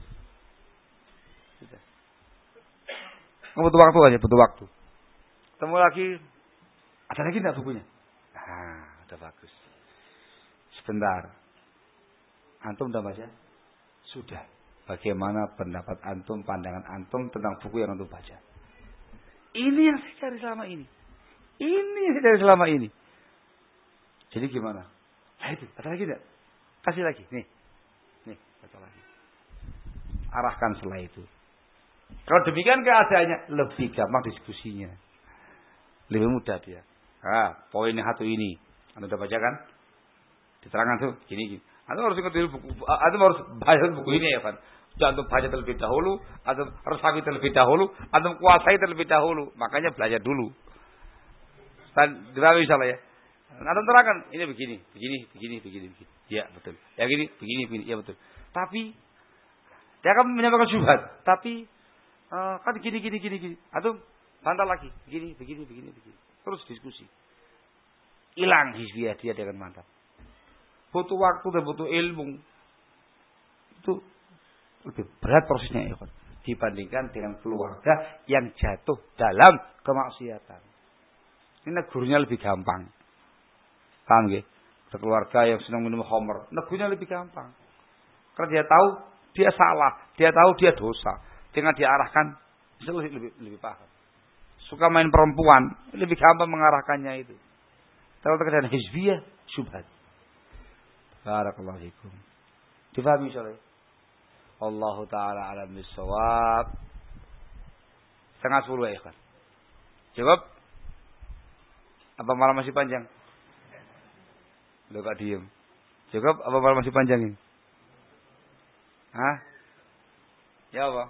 S1: Butuh waktu aja, butuh waktu. Ketemu lagi, ada lagi nggak bukunya? Nah, udah bagus. Sebentar, antum udah baca? Sudah. Bagaimana pendapat antum, pandangan antum tentang buku yang antum baca? Ini yang saya cari selama ini. Jadi gimana? Nah itu, ada lagi enggak? Kasih lagi. Nih, baca lagi. Arahkan setelah itu. Kalau demikian keadaannya, lebih gampang diskusinya. Lebih mudah dia. Poin yang satu ini. Anda sudah baca kan? Diterangkan tuh, gini. Anda harus ingat dulu buku. Anda harus baca buku ini ya kan? Antum baca terlebih dahulu, antum resapi terlebih dahulu, antum kuasai terlebih dahulu. Makanya belajar dulu. Dan dipahami insyaallah ya. Antum terangkan, ini begini. Ya, betul. Ya gini, begini. Ya betul. Tapi dia akan menyampaikan syubhat. Tapi kan gini. Antum bantah lagi. Begini. Terus diskusi. Hilang hizbiyah dia dengan mantap. Butuh waktu dan butuh ilmu. Itu lebih berat prosesnya ya kan. dibandingkan dengan keluarga yang jatuh dalam kemaksiatan. Ini negurnya lebih gampang. Paham nggih? Keluarga yang senang minum khamr, negurnya lebih gampang. Karena dia tahu dia salah, dia tahu dia dosa. Dengan diarahkan lebih paham. Suka main perempuan, lebih gampang mengarahkannya itu. Kalau terkait hizbiyah, syubhat. Barakallahu fikum. Difahami insyaallah. Allahu taala alam bisawab. 9:30 ya, ikhwan. Jawab. Apa malam masih panjang? Loh kok diem. Jawab apa malam masih panjang ini? Hah? Ya apa?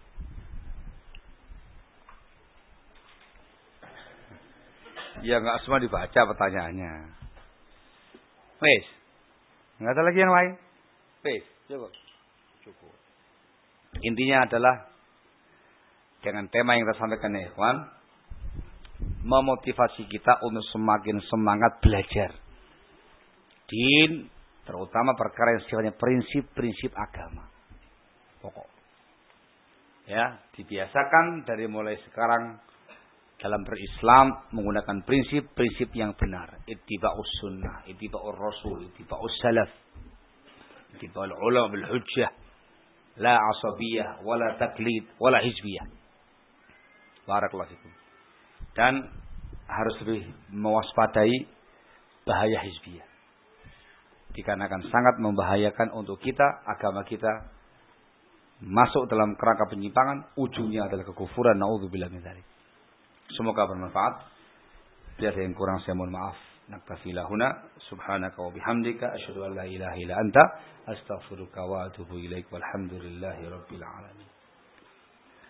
S1: Ya enggak semua dibaca pertanyaannya. Wes. Enggak ada lagi yang lain. Wes, cukup. Cukup. Intinya adalah dengan tema yang kita sampaikan ya, ikhwan, memotivasi kita untuk semakin semangat belajar. Din, terutama perkara yang sifatnya prinsip-prinsip agama. Pokok. Ya, dibiasakan dari mulai sekarang dalam berislam menggunakan prinsip-prinsip yang benar. Ittiba'us sunnah, ittiba'ur rasul, ittiba'us salaf, ittiba'ul ulama bil hujjah, la asabiyah, wala taklid, wala hizbiyah. Barakallahu fikum. Dan harus lebih mewaspadai bahaya hizbiyah. Dikarenakan sangat membahayakan untuk kita, agama kita masuk dalam kerangka penyimpangan, ujungnya adalah kekufuran. Naudzubillah min dzalik. Semoga bermanfaat. Bila ada yang kurang saya mohon maaf. Naktafi lahuna. Subhanaka wa bihamdika asyhadu an la ilaha illa anta astaghfiruka wa atubu ilaik. Walhamdulillahi rabbil alamin.